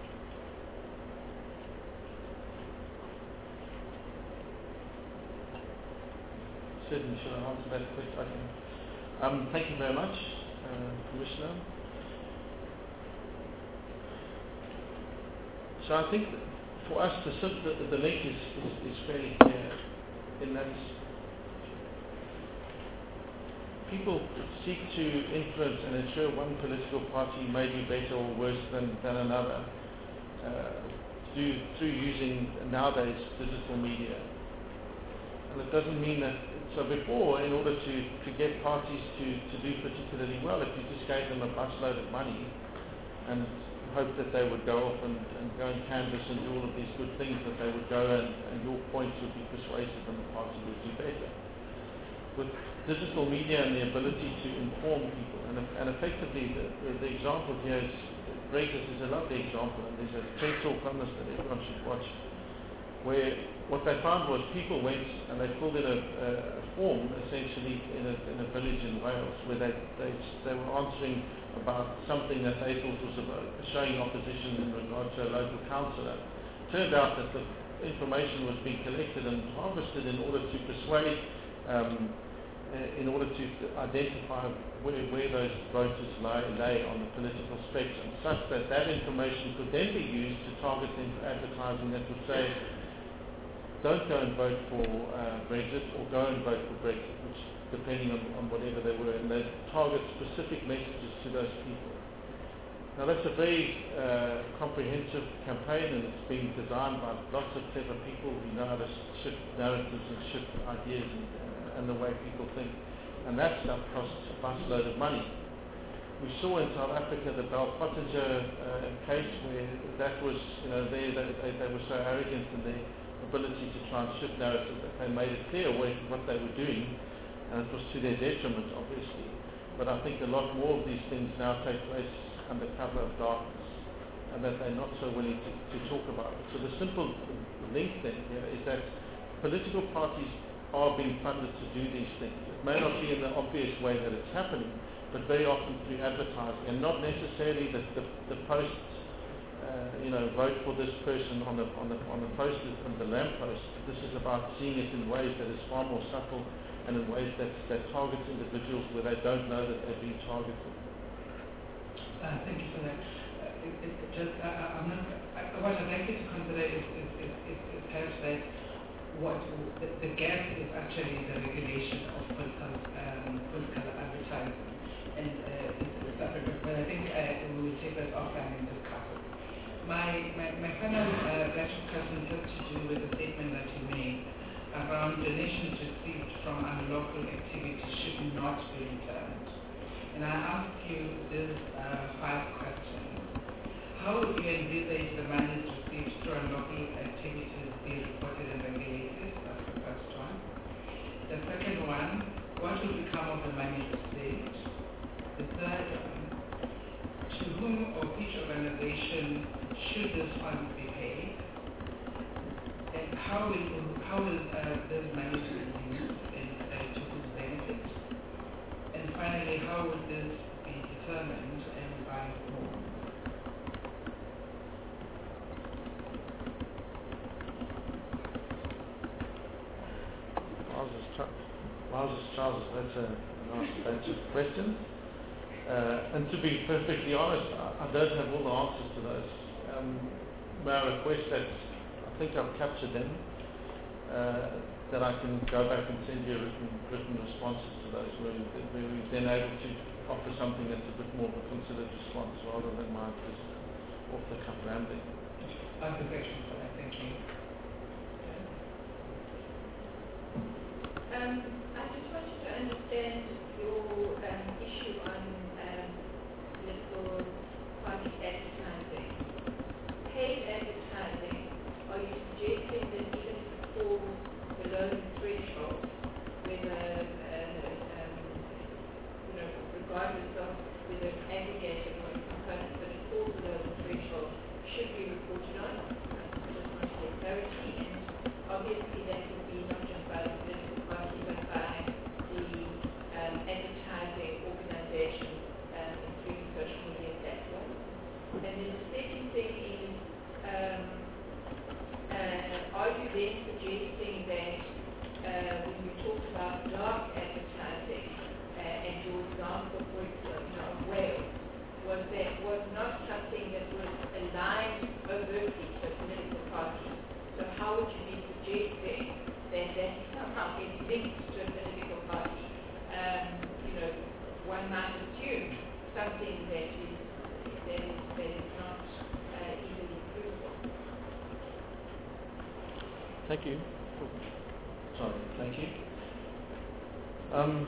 Certainly, should I answer that question? Um, thank you very much, uh, Commissioner. So I think, for us, the, sim- the, the link is, is, is fairly clear in that people seek to influence and ensure one political party may do better or worse than, than another uh, through, through using nowadays digital media. And it doesn't mean that, so before, in order to, to get parties to, to do particularly well, if you just gave them a busload of money and hoped that they would go off and, and go and canvass and do all of these good things, that they would go and, and your points would be persuasive and the party would do better. With digital media and the ability to inform people, and, and effectively the, the, the example here is, Brexit is a lovely example, and there's a TED Talk on this that everyone should watch, where what they found was people went and they filled in a, a, a form essentially in a, in a village in Wales where they, they, they were answering about something that they thought was about showing opposition in regard to a local councillor. Turned out that the information was being collected and harvested in order to persuade, um, uh, in order to identify where, where those voters lay, lay on the political spectrum, such that that information could then be used to target them for advertising that would say, don't go and vote for uh, Brexit or go and vote for Brexit, which depending on, on whatever they were, and they target specific messages to those people. Now that's a very uh, comprehensive campaign, and it's been designed by lots of clever people who know how to shift narratives and shift ideas and, uh, and the way people think. And that stuff costs a busload of money. We saw in South Africa the Bell Pottinger uh, case where that was, you know, they, they, they were so arrogant in their ability to try and shift narrative that they made it clear what, what they were doing, and it was to their detriment, obviously. But I think a lot more of these things now take place under cover of darkness, and that they're not so willing to, to talk about it. So the simple link then here is that political parties are being funded to do these things. It may not be in the obvious way that it's happening, but very often through advertising, and not necessarily the, the, the posts, uh, you know, vote for this person on the, on the, on the posters and the lampposts. This is about seeing it in ways that is far more subtle and in ways that, that targets individuals where they don't know that they're being targeted. Uh, thank you for that. Uh, it, it just, uh, I'm not, I, what I'd like you to consider is, is, is, is, is perhaps that what the, the gap is actually the regulation of political, um, political advertising. And uh, it's, it's Africa, but I think uh, we will take that offline and discuss it. My, my, my final uh, batch of questions has to do with the statement that you made around donations received from unlawful activity should not be returned. And I ask you these uh, five questions. How would you envisage the monies received through unlawful activities be reported and regulated? That's the first one. The second one, what will become of the money received? The third one, to whom or which organization should this funds be paid? And how will, how will uh, this money be used and uh, to whose benefit? And finally, how would this be determined and by whom? Moses Charles, that's a nice bunch of questions. Uh, and to be perfectly honest, I, I don't have all the answers to those. Um, may I request that, I think I've captured them, uh, that I can go back and send you written, written responses to those, where, we, where we're then able to offer something that's a bit more of a considered response rather than my just off-the-cuff rambling. I'll be grateful for that. Thank you. Um, I just wanted to understand your um, issue on um, political party advertising. Paid advertising, are you suggesting that even if it falls below the threshold, whether, uh, um, you know, regardless of whether it's aggregated or a component, but it falls below the threshold, should be reported on? I just want to get clarity, and obviously that would be not just by the political party, but by the um, advertising organization, um, including social media platforms. And then the second thing is, um, uh, are you then suggesting that one might assume something that is, that is, that is not uh, easily provable. Thank you. Sorry, thank you. Um,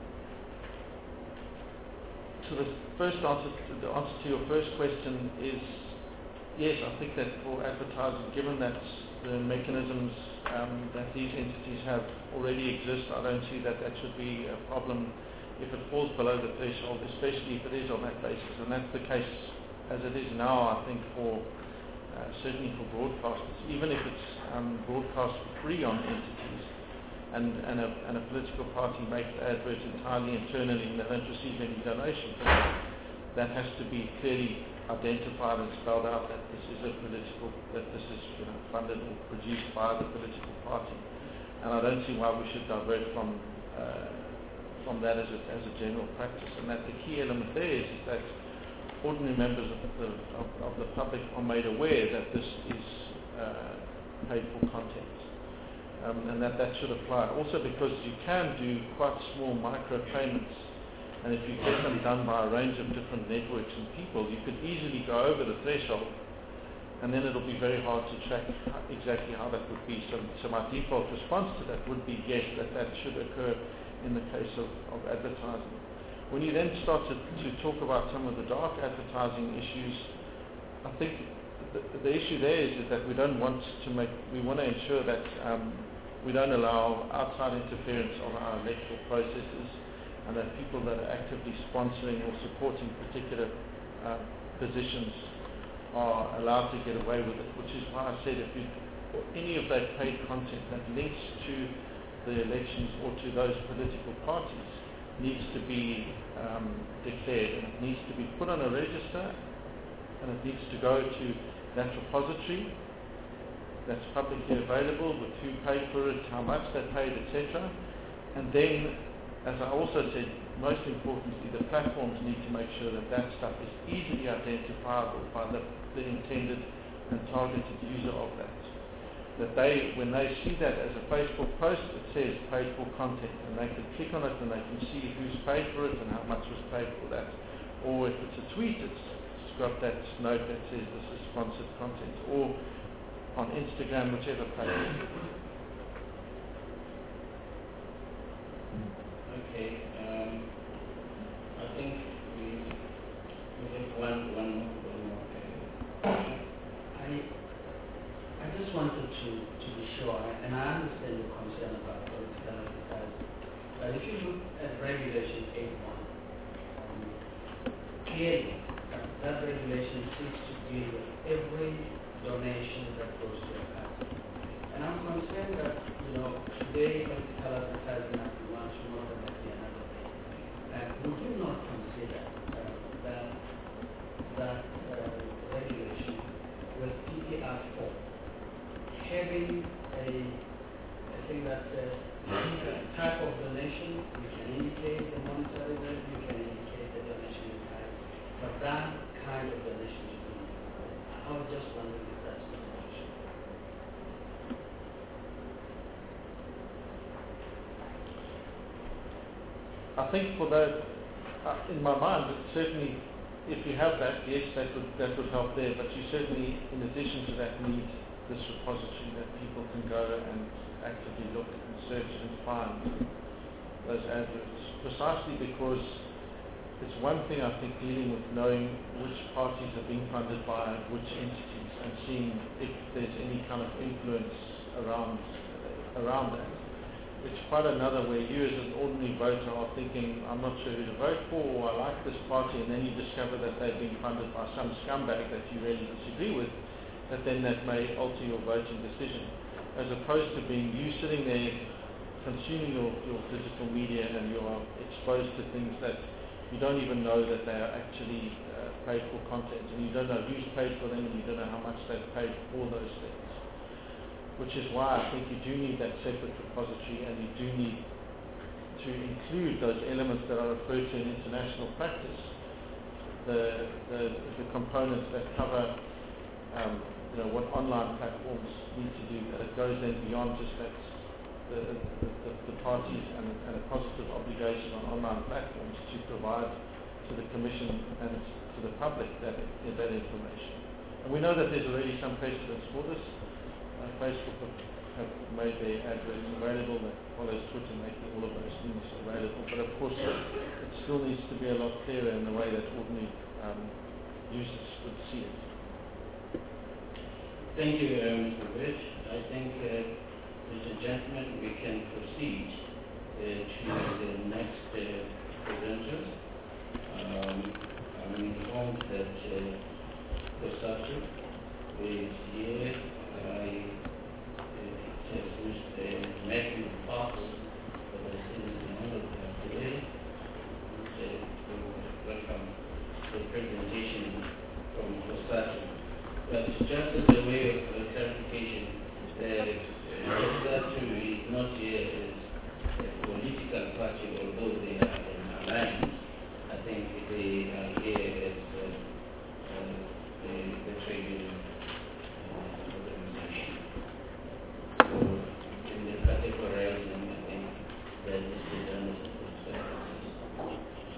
so the first answer, to, the answer to your first question is yes. I think that for advertising, given that the mechanisms um, that these entities have already exist, I don't see that that should be a problem if it falls below the threshold, especially if it is on that basis. And that's the case as it is now, I think, for uh, certainly for broadcasters, even if it's um, broadcast for free on entities, and, and, a, and a political party makes adverts entirely internally and they don't receive any donation from it, that has to be clearly identified and spelled out that this is a political, that this is you know, funded or produced by the political party. And I don't see why we should divert from uh, from that as a, as a general practice. And that the key element there is, is that ordinary members of the, of, of the public are made aware that this is uh, paid for content. Um, and that that should apply. Also because you can do quite small micro payments, and if you get them done by a range of different networks and people, you could easily go over the threshold, and then it'll be very hard to track exactly how that would be. So, so my default response to that would be yes, that that should occur in the case of, of advertising. When you then start to, to talk about some of the dark advertising issues, I think the, the issue there is, is that we don't want to make, we want to ensure that um, we don't allow outside interference on our electoral processes, and that people that are actively sponsoring or supporting particular uh, positions are allowed to get away with it, which is why I said if you, any of that paid content that links to the elections or to those political parties needs to be um, declared, and it needs to be put on a register, and it needs to go to that repository that's publicly available with who paid for it, how much they paid, et cetera. And then, as I also said, most importantly, the platforms need to make sure that that stuff is easily identifiable by the, the intended and targeted user of that. That they, when they see that as a Facebook post, it says paid for content, and they can click on it and they can see who's paid for it and how much was paid for that. Or if it's a tweet, it's, it's got that note that says this is sponsored content. Or on Instagram, whichever page. Okay, um, I think we, we have one, one more, one more. I, I just wanted to, to be sure, and I understand the concern about political advertising, but if you look at Regulation eight one, um, clearly that, that regulation seeks to deal with every donation that goes to a party. And I'm concerned that, you know, today political advertising has been one tomorrow there might be another thing. And would you not consider uh, that that uh, regulation with P P R four having a, a thing that says uh, type of donation, you can indicate the monetary value, you can indicate the donation in kind, but that kind of donation is not. I was just wondering if that's not an issue. I think for that, uh, in my mind, certainly, if you have that, yes, that would that would help there. But you certainly, in addition to that, need this repository that people can go and actively look and search and find those adverts. Precisely because it's one thing, I think, dealing with knowing which parties are being funded by which entities and seeing if there's any kind of influence around around that. It's quite another where you as an ordinary voter are thinking, I'm not sure who to vote for, or I like this party, and then you discover that they've been funded by some scumbag that you really disagree with, that then that may alter your voting decision. As opposed to being you sitting there consuming your, your digital media and you are exposed to things that you don't even know that they are actually uh, paid for content, and you don't know who's paid for them, and you don't know how much they've paid for those things. Which is why I think you do need that separate repository, and you do need to include those elements that are referred to in international practice, the the, the components that cover um, you know, what online platforms need to do, that it goes then beyond just that, the, the, the, the parties and, and a positive obligation on online platforms to provide to the Commission and to the public that, that information. And we know that there's already some precedents for this. Uh, Facebook have, have made their adverts available, that follows Twitter making all of those things available. But of course, it still needs to be a lot clearer in the way that ordinary um, users would see it. Thank you, uh, Mister Rich. I think, uh, Mister Gentleman, we can proceed uh, to the next uh, presenter. Um, I'm informed that uh, COSATU is here. I uh, just wished uh, Matthew Fox, but I see the honor of today. Uh, welcome to the presentation from COSATU. But just as a way of uh, clarification, the COSATU is not here as a political party, although they are an alliance. I think they are here as uh, uh, the, the trade union uh, organization. So, in the categorizing, I think that this is done as a consensus.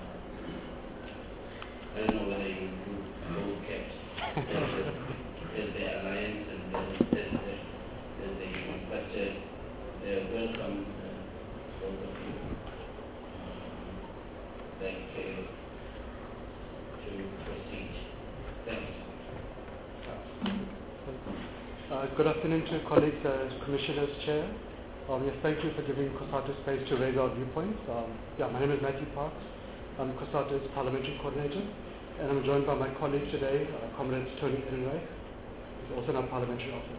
I don't know whether you do both kept as the alliance and as the, as the union, but uh, uh, welcome uh, both of you. Um, thank you. To proceed. Thanks. Uh, good afternoon to colleagues, uh, Commissioners, Chair. Um, yes, thank you for giving COSATU space to raise our viewpoints. Um, yeah, my name is Matthew Parks. I'm COSATU's Parliamentary Coordinator, and I'm joined by my colleague today, uh, Comrade Tony Ehrenreich, who's also in our Parliamentary Office.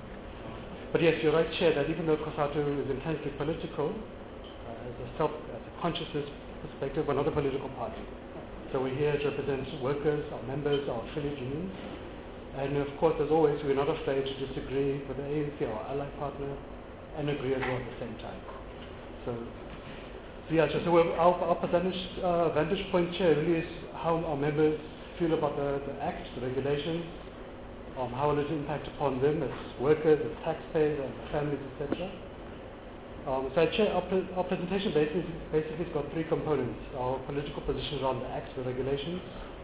But yes, you're right, Chair, that even though COSATU is intensely political, uh, as a self, as a consciousness perspective, we're not a political party. So we're here to represent workers, our members, our affiliate unions. And of course, as always, we're not afraid to disagree with the A N C, our ally partner, and agree as well at the same time. So, so yeah, so we're, our, our vantage, uh, vantage point, Chair, really is how our members feel about the, the Act, the regulations, um, how will it impact upon them as workers, as taxpayers, and families, et cetera. Um, so, Chair, our, pre- our presentation basically, basically has got three components. Our political position around the Act, the regulations,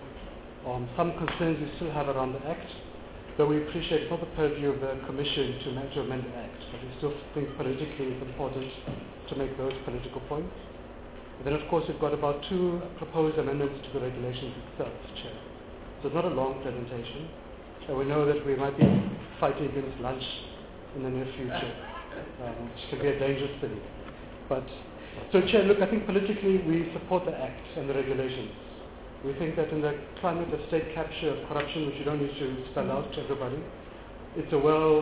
um, some concerns we still have around the Act, but we appreciate it's not the purview of the Commission to, make, to amend the Act, but we still think politically it's important to make those political points. And then, of course, we've got about two proposed amendments to the regulations itself, Chair. So it's not a long presentation, and we know that we might be fighting against lunch in the near future. Um, which can be a dangerous thing. But, so Chair, look, I think politically we support the Act and the regulations. We think that in the climate of state capture of corruption, which you don't need to spell out to everybody, it's a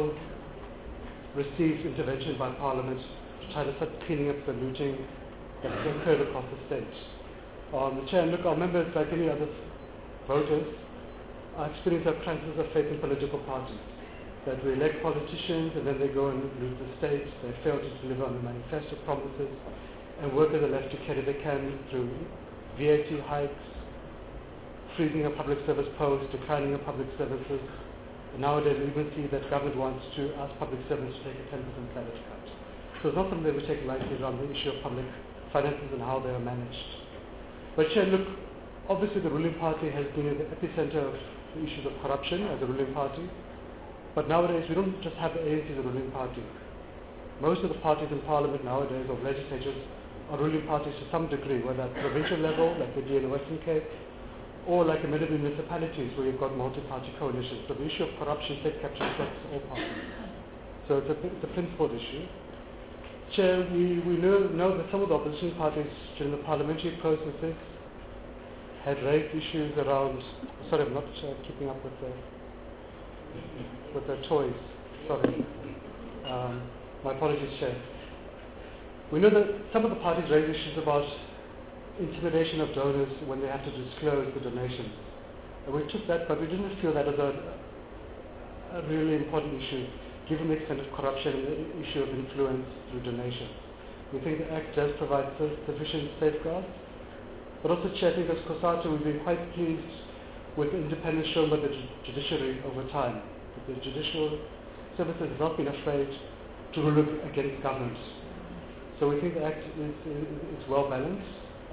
well-received intervention by Parliament to try to start cleaning up the looting that's occurred across the state. Um, Chair, look, our members, like any other voters, are experiencing a crisis of faith in political parties. That we elect politicians and then they go and loot the state, they fail to deliver on the manifesto promises, and workers are left to carry the can through V A T hikes, freezing of public service posts, declining of public services. And nowadays we even see that government wants to ask public servants to take a ten percent salary cut. So it's not something that we take lightly around the issue of public finances and how they are managed. But Chair, look, obviously the ruling party has been at the epicenter of the issues of corruption as a ruling party. But nowadays, we don't just have the A N C as a ruling party. Most of the parties in Parliament nowadays, or legislatures, are ruling parties to some degree, whether at provincial level, like they do in the Western Cape, or like in many municipalities where you've got multi-party coalitions. So the issue of corruption, state capture, affects all parties. So it's a, it's a principled issue. Chair, we, we know, know that some of the opposition parties during the parliamentary processes had raised issues around, sorry, I'm not uh, keeping up with the with their toys. Sorry. Um, my apologies, Chair. We know that some of the parties raise issues about intimidation of donors when they have to disclose the donations. And we took that, but we didn't feel that as a, a really important issue, given the extent of corruption and the issue of influence through donations. We think the Act does provide sufficient safeguards. But also, Chair, I think as COSATU, we've been quite pleased with the independence shown by the judiciary over time. The judicial services have not been afraid to rule against government So we think the Act is, is, is well balanced.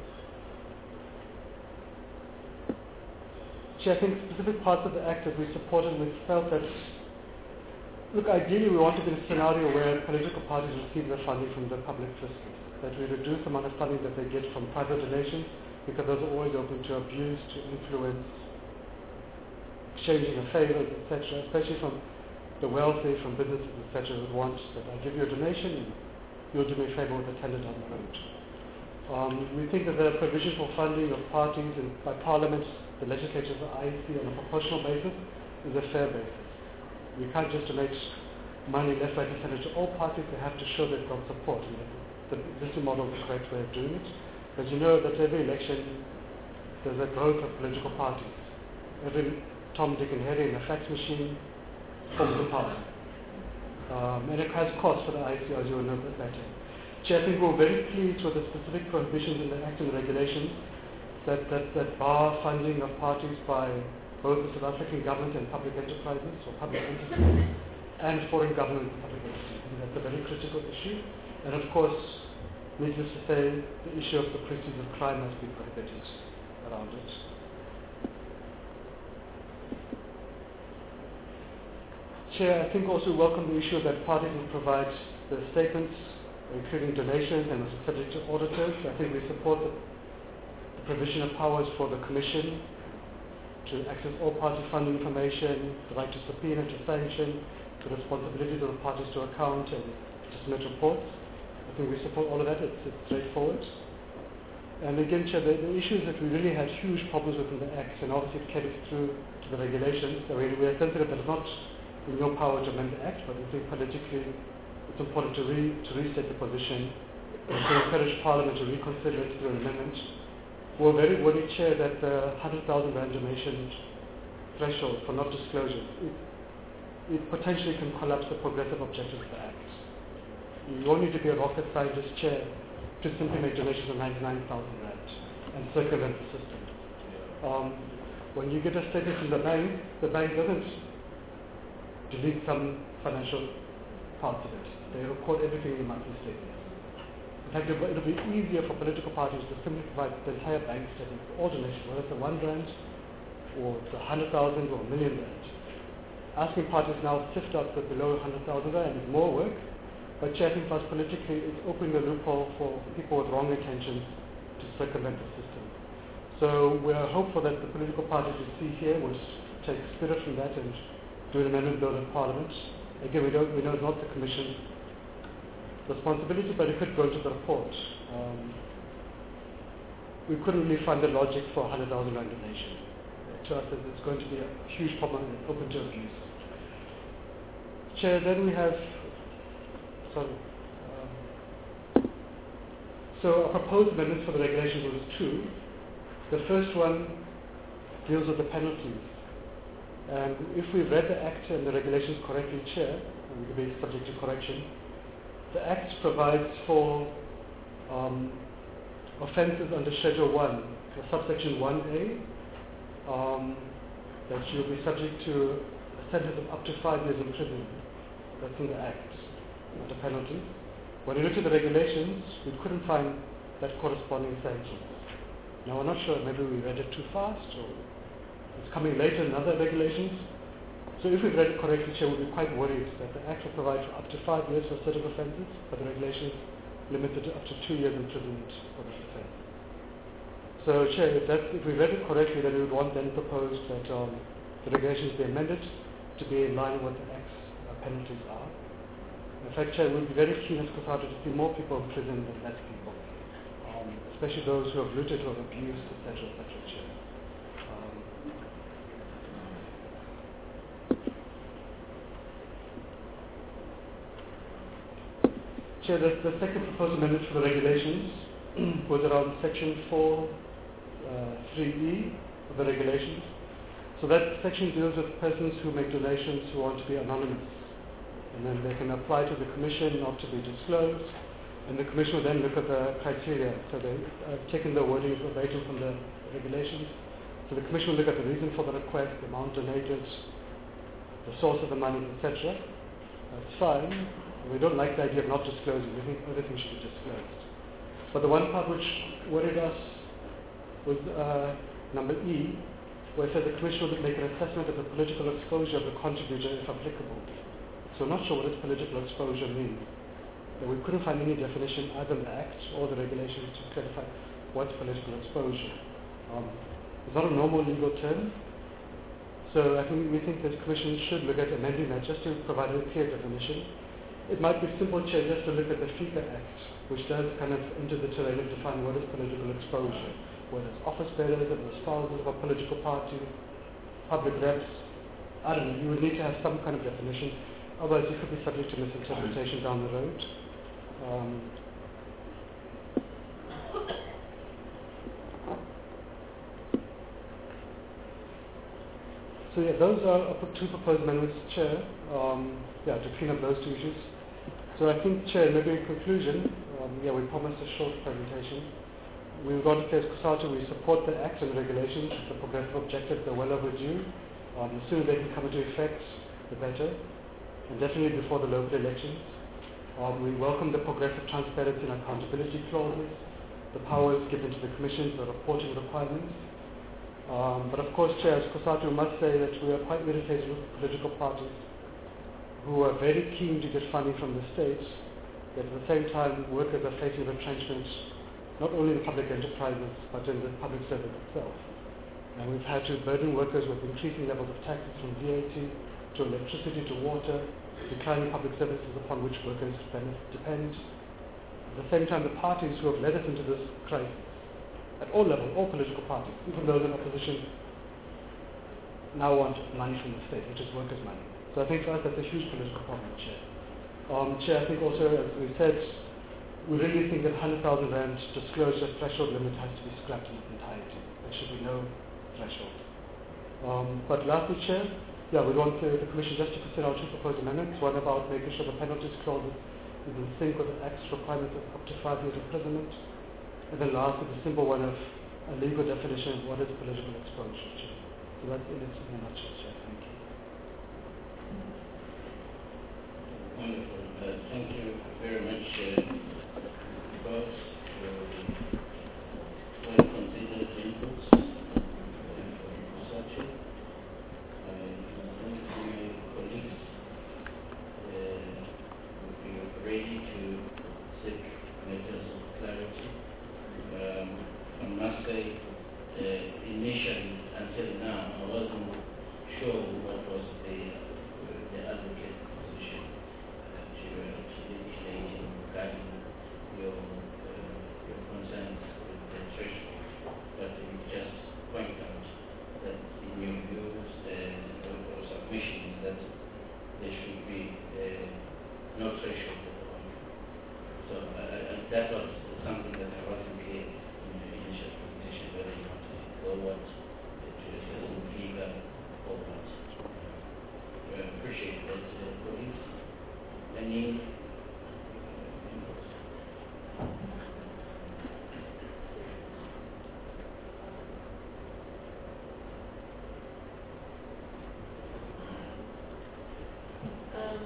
Chair, I think specific parts of the Act that we supported, we felt that, look, ideally we want to be in a scenario where political parties receive their funding from the public fiscal, that we reduce the amount of funding that they get from private donations, because those are always open to abuse, to influence, exchanging of favors, et cetera, especially from the wealthy, from businesses, et cetera, would want that I give you a donation and you'll do me a favor with a tender down the road. Um, we think that the provision for funding of parties and by Parliament, the legislatures, the I E C, on a proportional basis is a fair basis. We can't just donate money left, right, and centre to all parties. They have to show they've got support. And the existing model is the correct way of doing it. As you know, that every election there's a growth of political parties. Every Tom, Dick, and Harry in a fax machine forms a party. Um, and it has costs for the I E C, as you will know better. Chair, I think we're very pleased with the specific prohibitions in the Act and the regulations that, that, that bar funding of parties by both the South African government and public enterprises or public entities and foreign government and public entities. I think that's a very critical issue. And of course, needless to say, the issue of the proceeds of crime must be prohibited around it. Chair, I think also welcome the issue that parties will provide the statements, including donations and subject to auditors. I think we support the, the provision of powers for the Commission to access all party funding information, the right to subpoena, to sanction, the responsibility of the parties to account and to submit reports. I think we support all of that. It's, it's straightforward. And again, Chair, the, the issue is that we really had huge problems within the Act, and obviously it carries through to the regulations. So we, we are sensitive that it's not in your power to amend the Act, but we think politically it's important to, re, to restate the position and to encourage Parliament to reconsider it through an amendment. We're very worried, Chair, that the one hundred thousand rand donation threshold for not disclosure, it, it potentially can collapse the progressive objectives of the Act. You won't need to be a rocket scientist, Chair, to simply make donations of ninety-nine thousand rand and circumvent the system. Um, when you get a statement from the bank, the bank doesn't delete some financial parts of it. They record everything in the monthly statements. In fact, it will be easier for political parties to simply provide the entire bank statement for all donations, whether it's a one rand or it's a hundred thousand or a million rand. Asking parties now to sift out the below one hundred thousand rand is more work, but checking for us politically is opening the loophole for people with wrong intentions to circumvent the system. So we are hopeful that the political parties we see here will take spirit from that and do an amendment bill in Parliament. Again, we, don't, we know it's not the Commission's responsibility, but it could go into the report. Um, we couldn't really find the logic for a one hundred thousand rand donation. To us, it's going to be a huge problem and open to abuse. Chair, then we have, sorry. Um, so our proposed amendments for the regulations was two. The first one deals with the penalties. And if we read the Act and the regulations correctly, Chair, and we could be subject to correction, the Act provides for um, offences under Schedule one, subsection one A, um, that you'll be subject to a sentence of up to five years imprisonment. That's in the Act, not a penalty. When we looked at the regulations, we couldn't find that corresponding sanction. Now, we're not sure, maybe we read it too fast, or it's coming later in other regulations. So if we've read it correctly, Chair, we'll be quite worried that the Act will provide for up to five years for certain offences, but the regulations limited to up to two years imprisonment for this offence. So, Chair, if, that's, if we read it correctly, then we would want then propose that um, the regulations be amended to be in line with the Act's uh, penalties are. In fact, Chair, we'd be very keen as Cosatu to see more people in prison than less people, um, especially those who have looted, who have abused, et cetera, et cetera, Chair. Um, Chair, the, the second proposed amendment for the regulations was around section four, uh, three E of the regulations. So that section deals with persons who make donations who want to be anonymous. And then they can apply to the Commission not to be disclosed. And the Commission will then look at the criteria. So they've uh, taken the wording verbatim from the regulations. So the Commission will look at the reason for the request, the amount donated, the source of the money, et cetera. That's fine. We don't like the idea of not disclosing. We think everything should be disclosed. But the one part which worried us was uh, number E, where it says the Commission will make an assessment of the political exposure of the contributor if applicable. So we're not sure what does political exposure mean. And we couldn't find any definition either in the Act or the regulations to clarify what's political exposure. Um, it's not a normal legal term, so I think we think the Commission should look at amending that just to provide a clear definition. It might be simple, Chair, just to look at the FIFA Act, which does kind of enter the terrain of defining what is political exposure, whether it's office bearers, or the spouses of a political party, public reps. I don't know, you would need to have some kind of definition, otherwise you could be subject to misinterpretation down the road. Um, so yeah, those are two proposed amendments, Chair, um, yeah, to clean up those two issues. So I think, Chair, maybe in conclusion, um, yeah, we promised a short presentation. We would want to say as COSATU, we support the Act and the regulations, the progressive objectives, they're well overdue. Um, the sooner they can come into effect, the better, and definitely before the local elections. Um, we welcome the progressive transparency and accountability clauses, the powers given to the Commission, the reporting requirements. Um, but of course, Chair, as COSATU, we must say that we are quite irritated with political parties who are very keen to get funding from the states, yet at the same time workers are facing retrenchment not only in public enterprises but in the public service itself. And we've had to burden workers with increasing levels of taxes from V A T to electricity to water, declining public services upon which workers depend. At the same time, the parties who have led us into this crisis, at all levels, all political parties, even those in opposition, now want money from the state, which is workers' money. So I think for us that's a huge political problem, Chair. Um, Chair, I think also, as we said, we really think that one hundred thousand rand disclosure threshold limit has to be scrapped in its entirety. There should be no threshold. Um, but lastly, Chair, yeah, we want uh, the Commission just to consider our two proposed amendments, one about making sure the penalties clause is in sync with the Act's requirements of up to five years imprisonment, and then lastly, the simple one of a legal definition of what is political exposure, Chair. So that's it in a nutshell, Chair. Thank you. Wonderful. Uh, thank you very much, uh, both, for well-considered inputs uh, from COSATU. I think my colleagues uh, will be ready to seek matters of clarity. Um, I must say, uh, initially, until now, I wasn't sure what was the, uh, the advocate position that you were actually indicating regarding your, uh, your concerns with the threshold, but you just point out that in your views uh, or, or submissions that there should be uh, no threshold at all. So uh, uh, that was something that I wasn't clear in the initial presentation, whether you want to forward to a certain figure or not. I appreciate that, uh, colleagues. Any inputs? Um,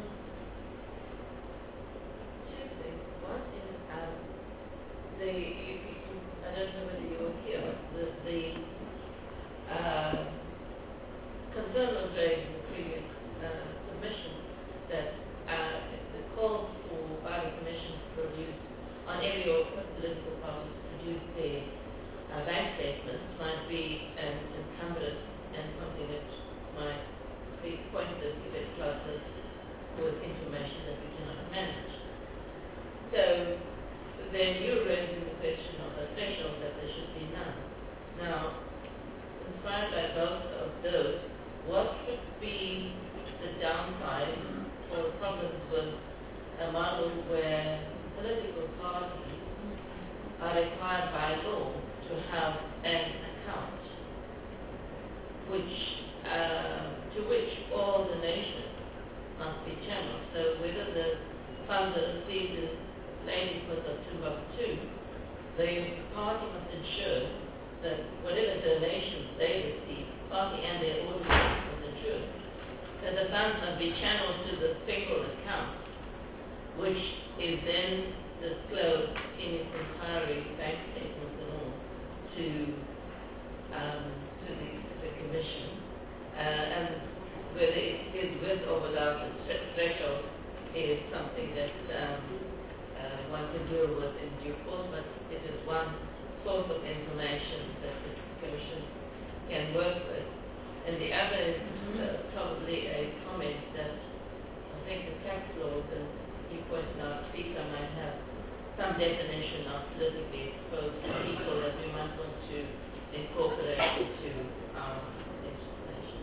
two things. One is um, the, you, you, I don't know whether you were here, the, the uh, concern was raised in the previous uh, submission that uh, the call for by the Commission to produce, on every political party to produce their uh, bank statements might be an encumbrance and something that might be pointed if it floods us with information that we cannot manage. So then you're raising the question of a threshold that there should be none. Now, inspired by both of those, what would be the downside or problems with a model where political parties are required by law to have an account which uh, to which all the nations must be channeled. So whether the funds are received is laid because of two of two, the party must ensure that whatever donations they receive, party and their auditors must ensure that the funds must be channeled to the single account which is then disclosed in its entirety, bank statements and all, to um, to the, the Commission. Uh, and whether it is with or without the th- threshold is something that um, uh, one can deal with in due course, but it is one source of information that the Commission can work with. And the other is uh, probably a comment that I think the tax laws, and you pointed out, FICA might have some definition of politically exposed people that we might want to incorporate into our legislation.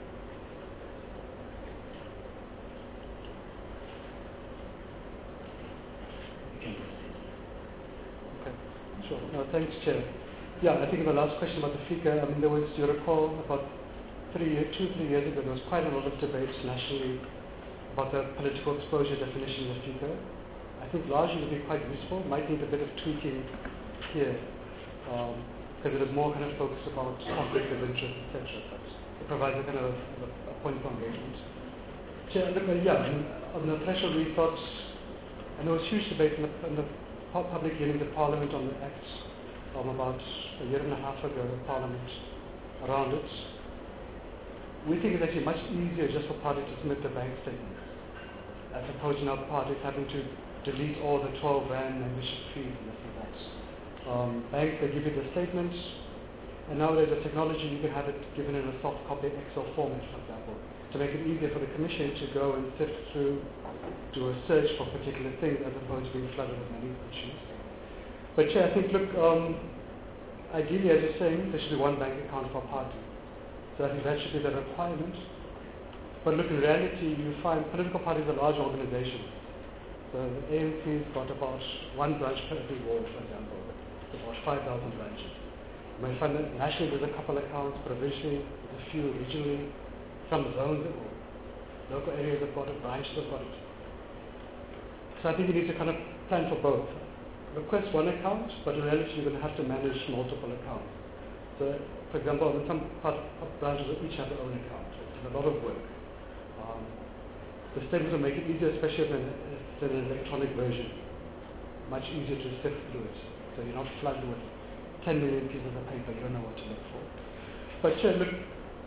You can proceed. Okay, sure. No, thanks, Chair. Yeah, I think the last question about the FICA, I mean, there was, you recall, about three, two, three years ago, there was quite a lot of debates nationally about the political exposure definition of FICA. I think largely it would be quite useful, might need a bit of tweaking here, um, because it is more kind of focused about conflict of interest, et cetera. But it provides a kind of a, a point of engagement. Chair, look, uh, yeah, and on the threshold we thought, and there was huge debate in the, in the pu- public hearings of Parliament on the Act um, about a year and a half ago in Parliament around it. We think it's actually much easier just for parties to submit the bank statements, as opposed to now parties having to delete all the twelve rand membership fees and this and that. Um, banks, they give you the statements, and nowadays the technology, you can have it given in a soft copy Excel format, for example, to make it easier for the Commission to go and sift through, do a search for particular things, as opposed to being flooded with many issues. But yeah, I think, look, um, ideally, as you're saying, there should be one bank account per party. So I think that should be the requirement. But look, in reality, you find political parties are large organizations. So the A N C's got about one branch per every ward, for example. It's about five thousand branches. You might find that nationally there's a couple accounts, provincially, there's a few regionally, some zones or local areas have got it, branches have got it. So I think you need to kind of plan for both. Request one account, but in reality you're going to have to manage multiple accounts. So, for example, in some part of branches each have their own account. It's a lot of work. Um, the statements will make it easier, especially if it's an electronic version. Much easier to sift through it. So you're not flooded with ten million pieces of paper, you don't know what to look for. But sure, look,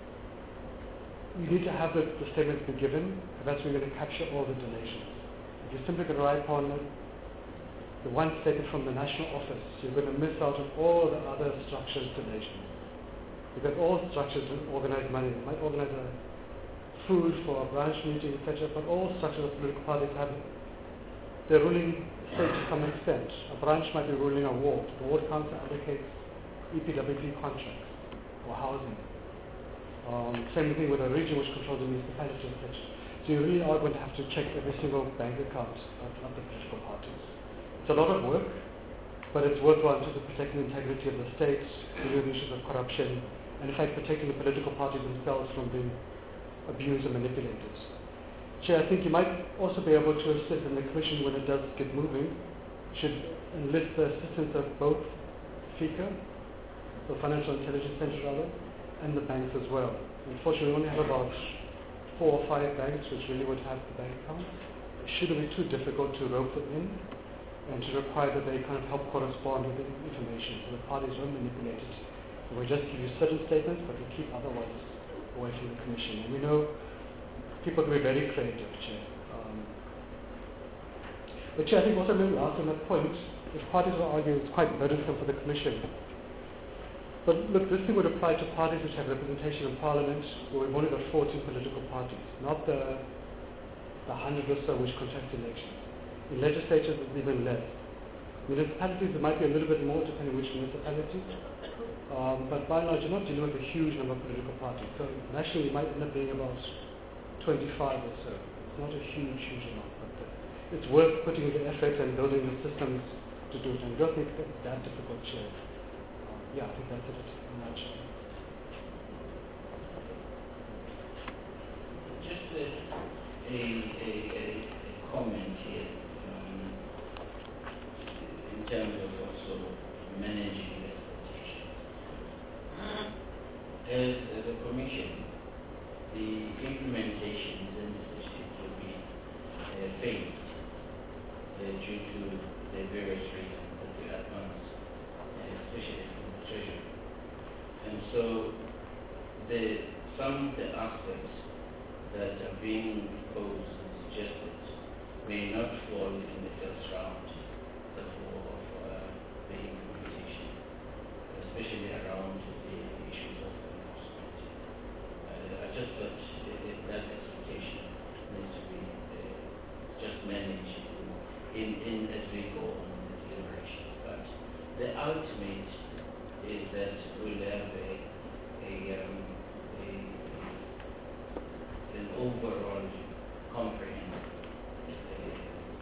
you need to have the, the statements be given, and that's where you're going to capture all the donations. If you're simply going to rely upon it, the one statement from the national office, you're going to miss out on all the other structured donations. Because all structures organize money. They might organize a food for a branch meeting, et cetera, but all structures of political parties have their ruling state to some extent. A branch might be ruling a ward. The ward council allocates E P W P contracts or housing. Um, same thing with a region which controls the municipality, et cetera. So you really are going to have to check every single bank account of, of the political parties. It's a lot of work, but it's worthwhile to protect the integrity of the states, dealing with issues of corruption, and in fact protecting the political parties themselves from being abused and manipulated. Chair, I think you might also be able to assist in the Commission when it does get moving, should enlist the assistance of both FICA, the Financial Intelligence Center rather, and the banks as well. Unfortunately, we only have about four or five banks which really would have the bank accounts. It shouldn't be too difficult to rope them in and to require that they kind of help correspond with the information so the parties don't manipulate it. So we just give you certain statements, but we keep other ones away from the Commission. And we know people can be very creative, Chair. Um, but Chair, I think also maybe last on that point, if parties will argue it's quite burdensome for the Commission. But look, this thing would apply to parties which have representation in Parliament, where we've only got fourteen political parties, not the, the hundred or so which contest elections. In legislatures, it's even less. Municipalities, there might be a little bit more depending which municipality. Um, but by and large, you're not dealing with a huge number of political parties. So nationally, it might end up being about twenty-five or so. It's not a huge, huge amount. But uh, it's worth putting in the effort and building the systems to do it. And I don't think it's that difficult, Chair. Um, yeah, I think that's it in a nutshell. Just a, a, a, a comment here. In terms of also managing expectations. As, as a Commission, the implementation is anticipated to be uh, phased. so the, some of the aspects that are being proposed and suggested may not fall in the first round therefore, of uh, the implementation, especially around the issues of enforcement. Uh, I just thought uh, that expectation needs to be uh, just managed in, in as we go on the deliberation. But the ultimate is that we'll have a, a, um, a an overall comprehensive uh,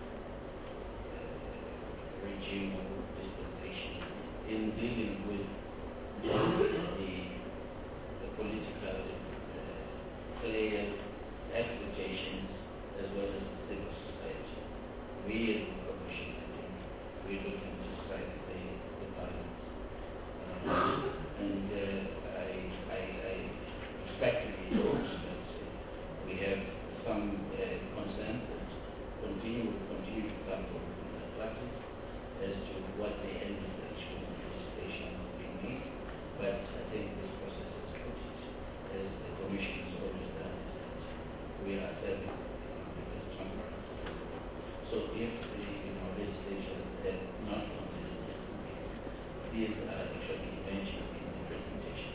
uh, regime of dispensation in dealing with both the, the political uh, players, expectations, as well as the civil society. We as the Commission, I think, we're looking to strike the, the balance. Um, and uh, I, I, I respectfully hope that uh, we have some uh, consent that continue, continue to come from the classes as to what the end of the issue of legislation will be made. But I think this process has put it, as the Commission has always done, is that we are serving the transparency. So if the you know, legislation had not considered this, these are actually mentioned in the presentation.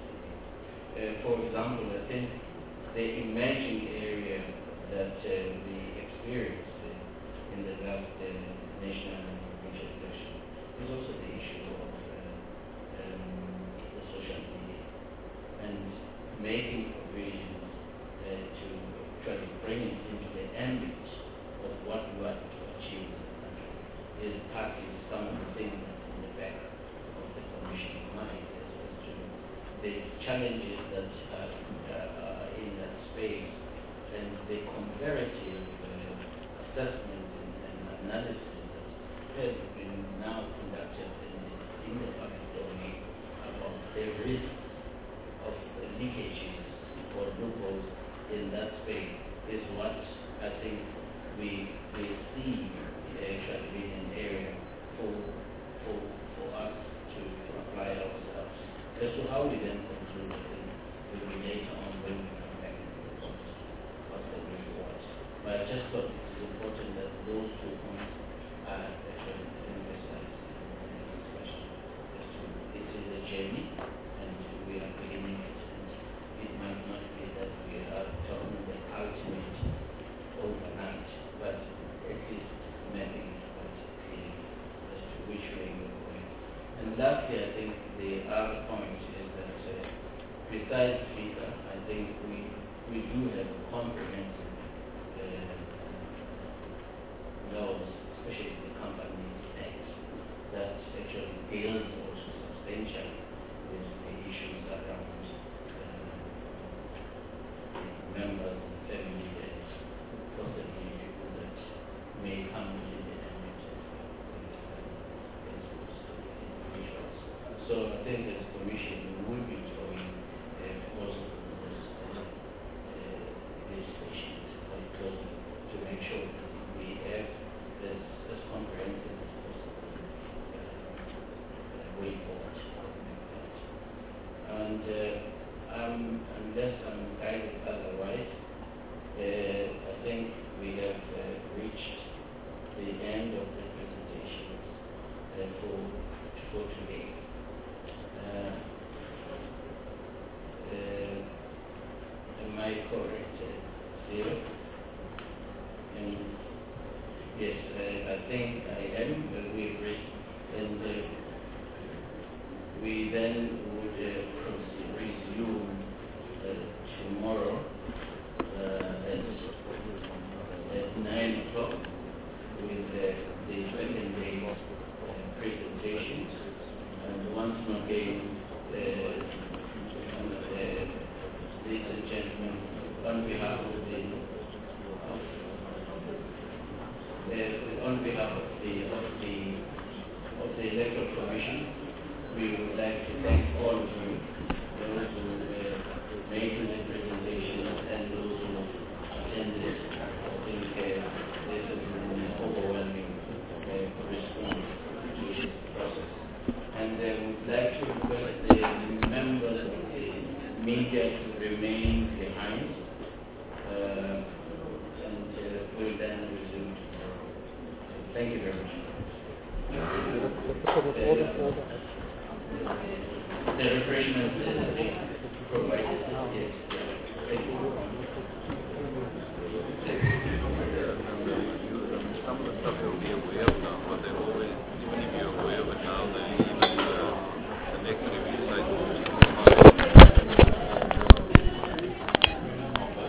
Uh, for example, I think the emerging area that uh, we experienced uh, in the last uh, national and provincial election is also the issue of uh, um, the social media and making provisions uh, to try to bring it into the ambit of what we want to achieve in the country is partly some of the things that's in the back of the Commission's mind as well to the challenges that are, uh, are in that space and the comparative uh, assessment and, and analysis that has been now conducted in the, in the public domain about the risk of uh, leakages or loopholes in that space is what I think we, we see actually being an area for, for, for us to, to apply ourselves. As to how we then conclude, I think, will be later on when we come back and report what's the way forward. But I just thought it is important that those two points are actually emphasized in the discussion. As to it is a journey, and we are beginning it, and it might not be that we are talking the ultimate overnight, but at least mapping it quite clearly as to which way we're going. And lastly, I think the other point is that uh, besides FIFA, I think we we do have a comprehensive uh, laws, especially the Companies Act, that actually deals also substantially with the issues around uh, the members and family and possibly people that may come within the ambit of individuals. So I think as Commission we will be drawing uh, also this uh, uh, legislation quite closely to make sure that we have this as comprehensive as possible uh, uh, way forward. And uh, um, unless I'm guided otherwise, uh, I think we have uh, reached the end of the presentations uh, for, for today. Uh, uh, am I correct, uh, Zero? And yes, uh, I think I am. Uh, we agree, and uh, we then would uh, proceed, resume uh, tomorrow uh, at, at nine o'clock with uh, the second day uh, presentations. And once again, uh, uh, ladies and gentlemen, on behalf of the uh, on behalf of the of the of the Electoral Commission, we would like to thank all of you, those who uh, made the presentation and those who attended. I think uh, this has been an overwhelming uh, response to this process. And uh, would like to request the members of the media to remain behind, uh, and uh, we'll then resume tomorrow. Thank you very much. The refreshments is provided. Yes. Thank you.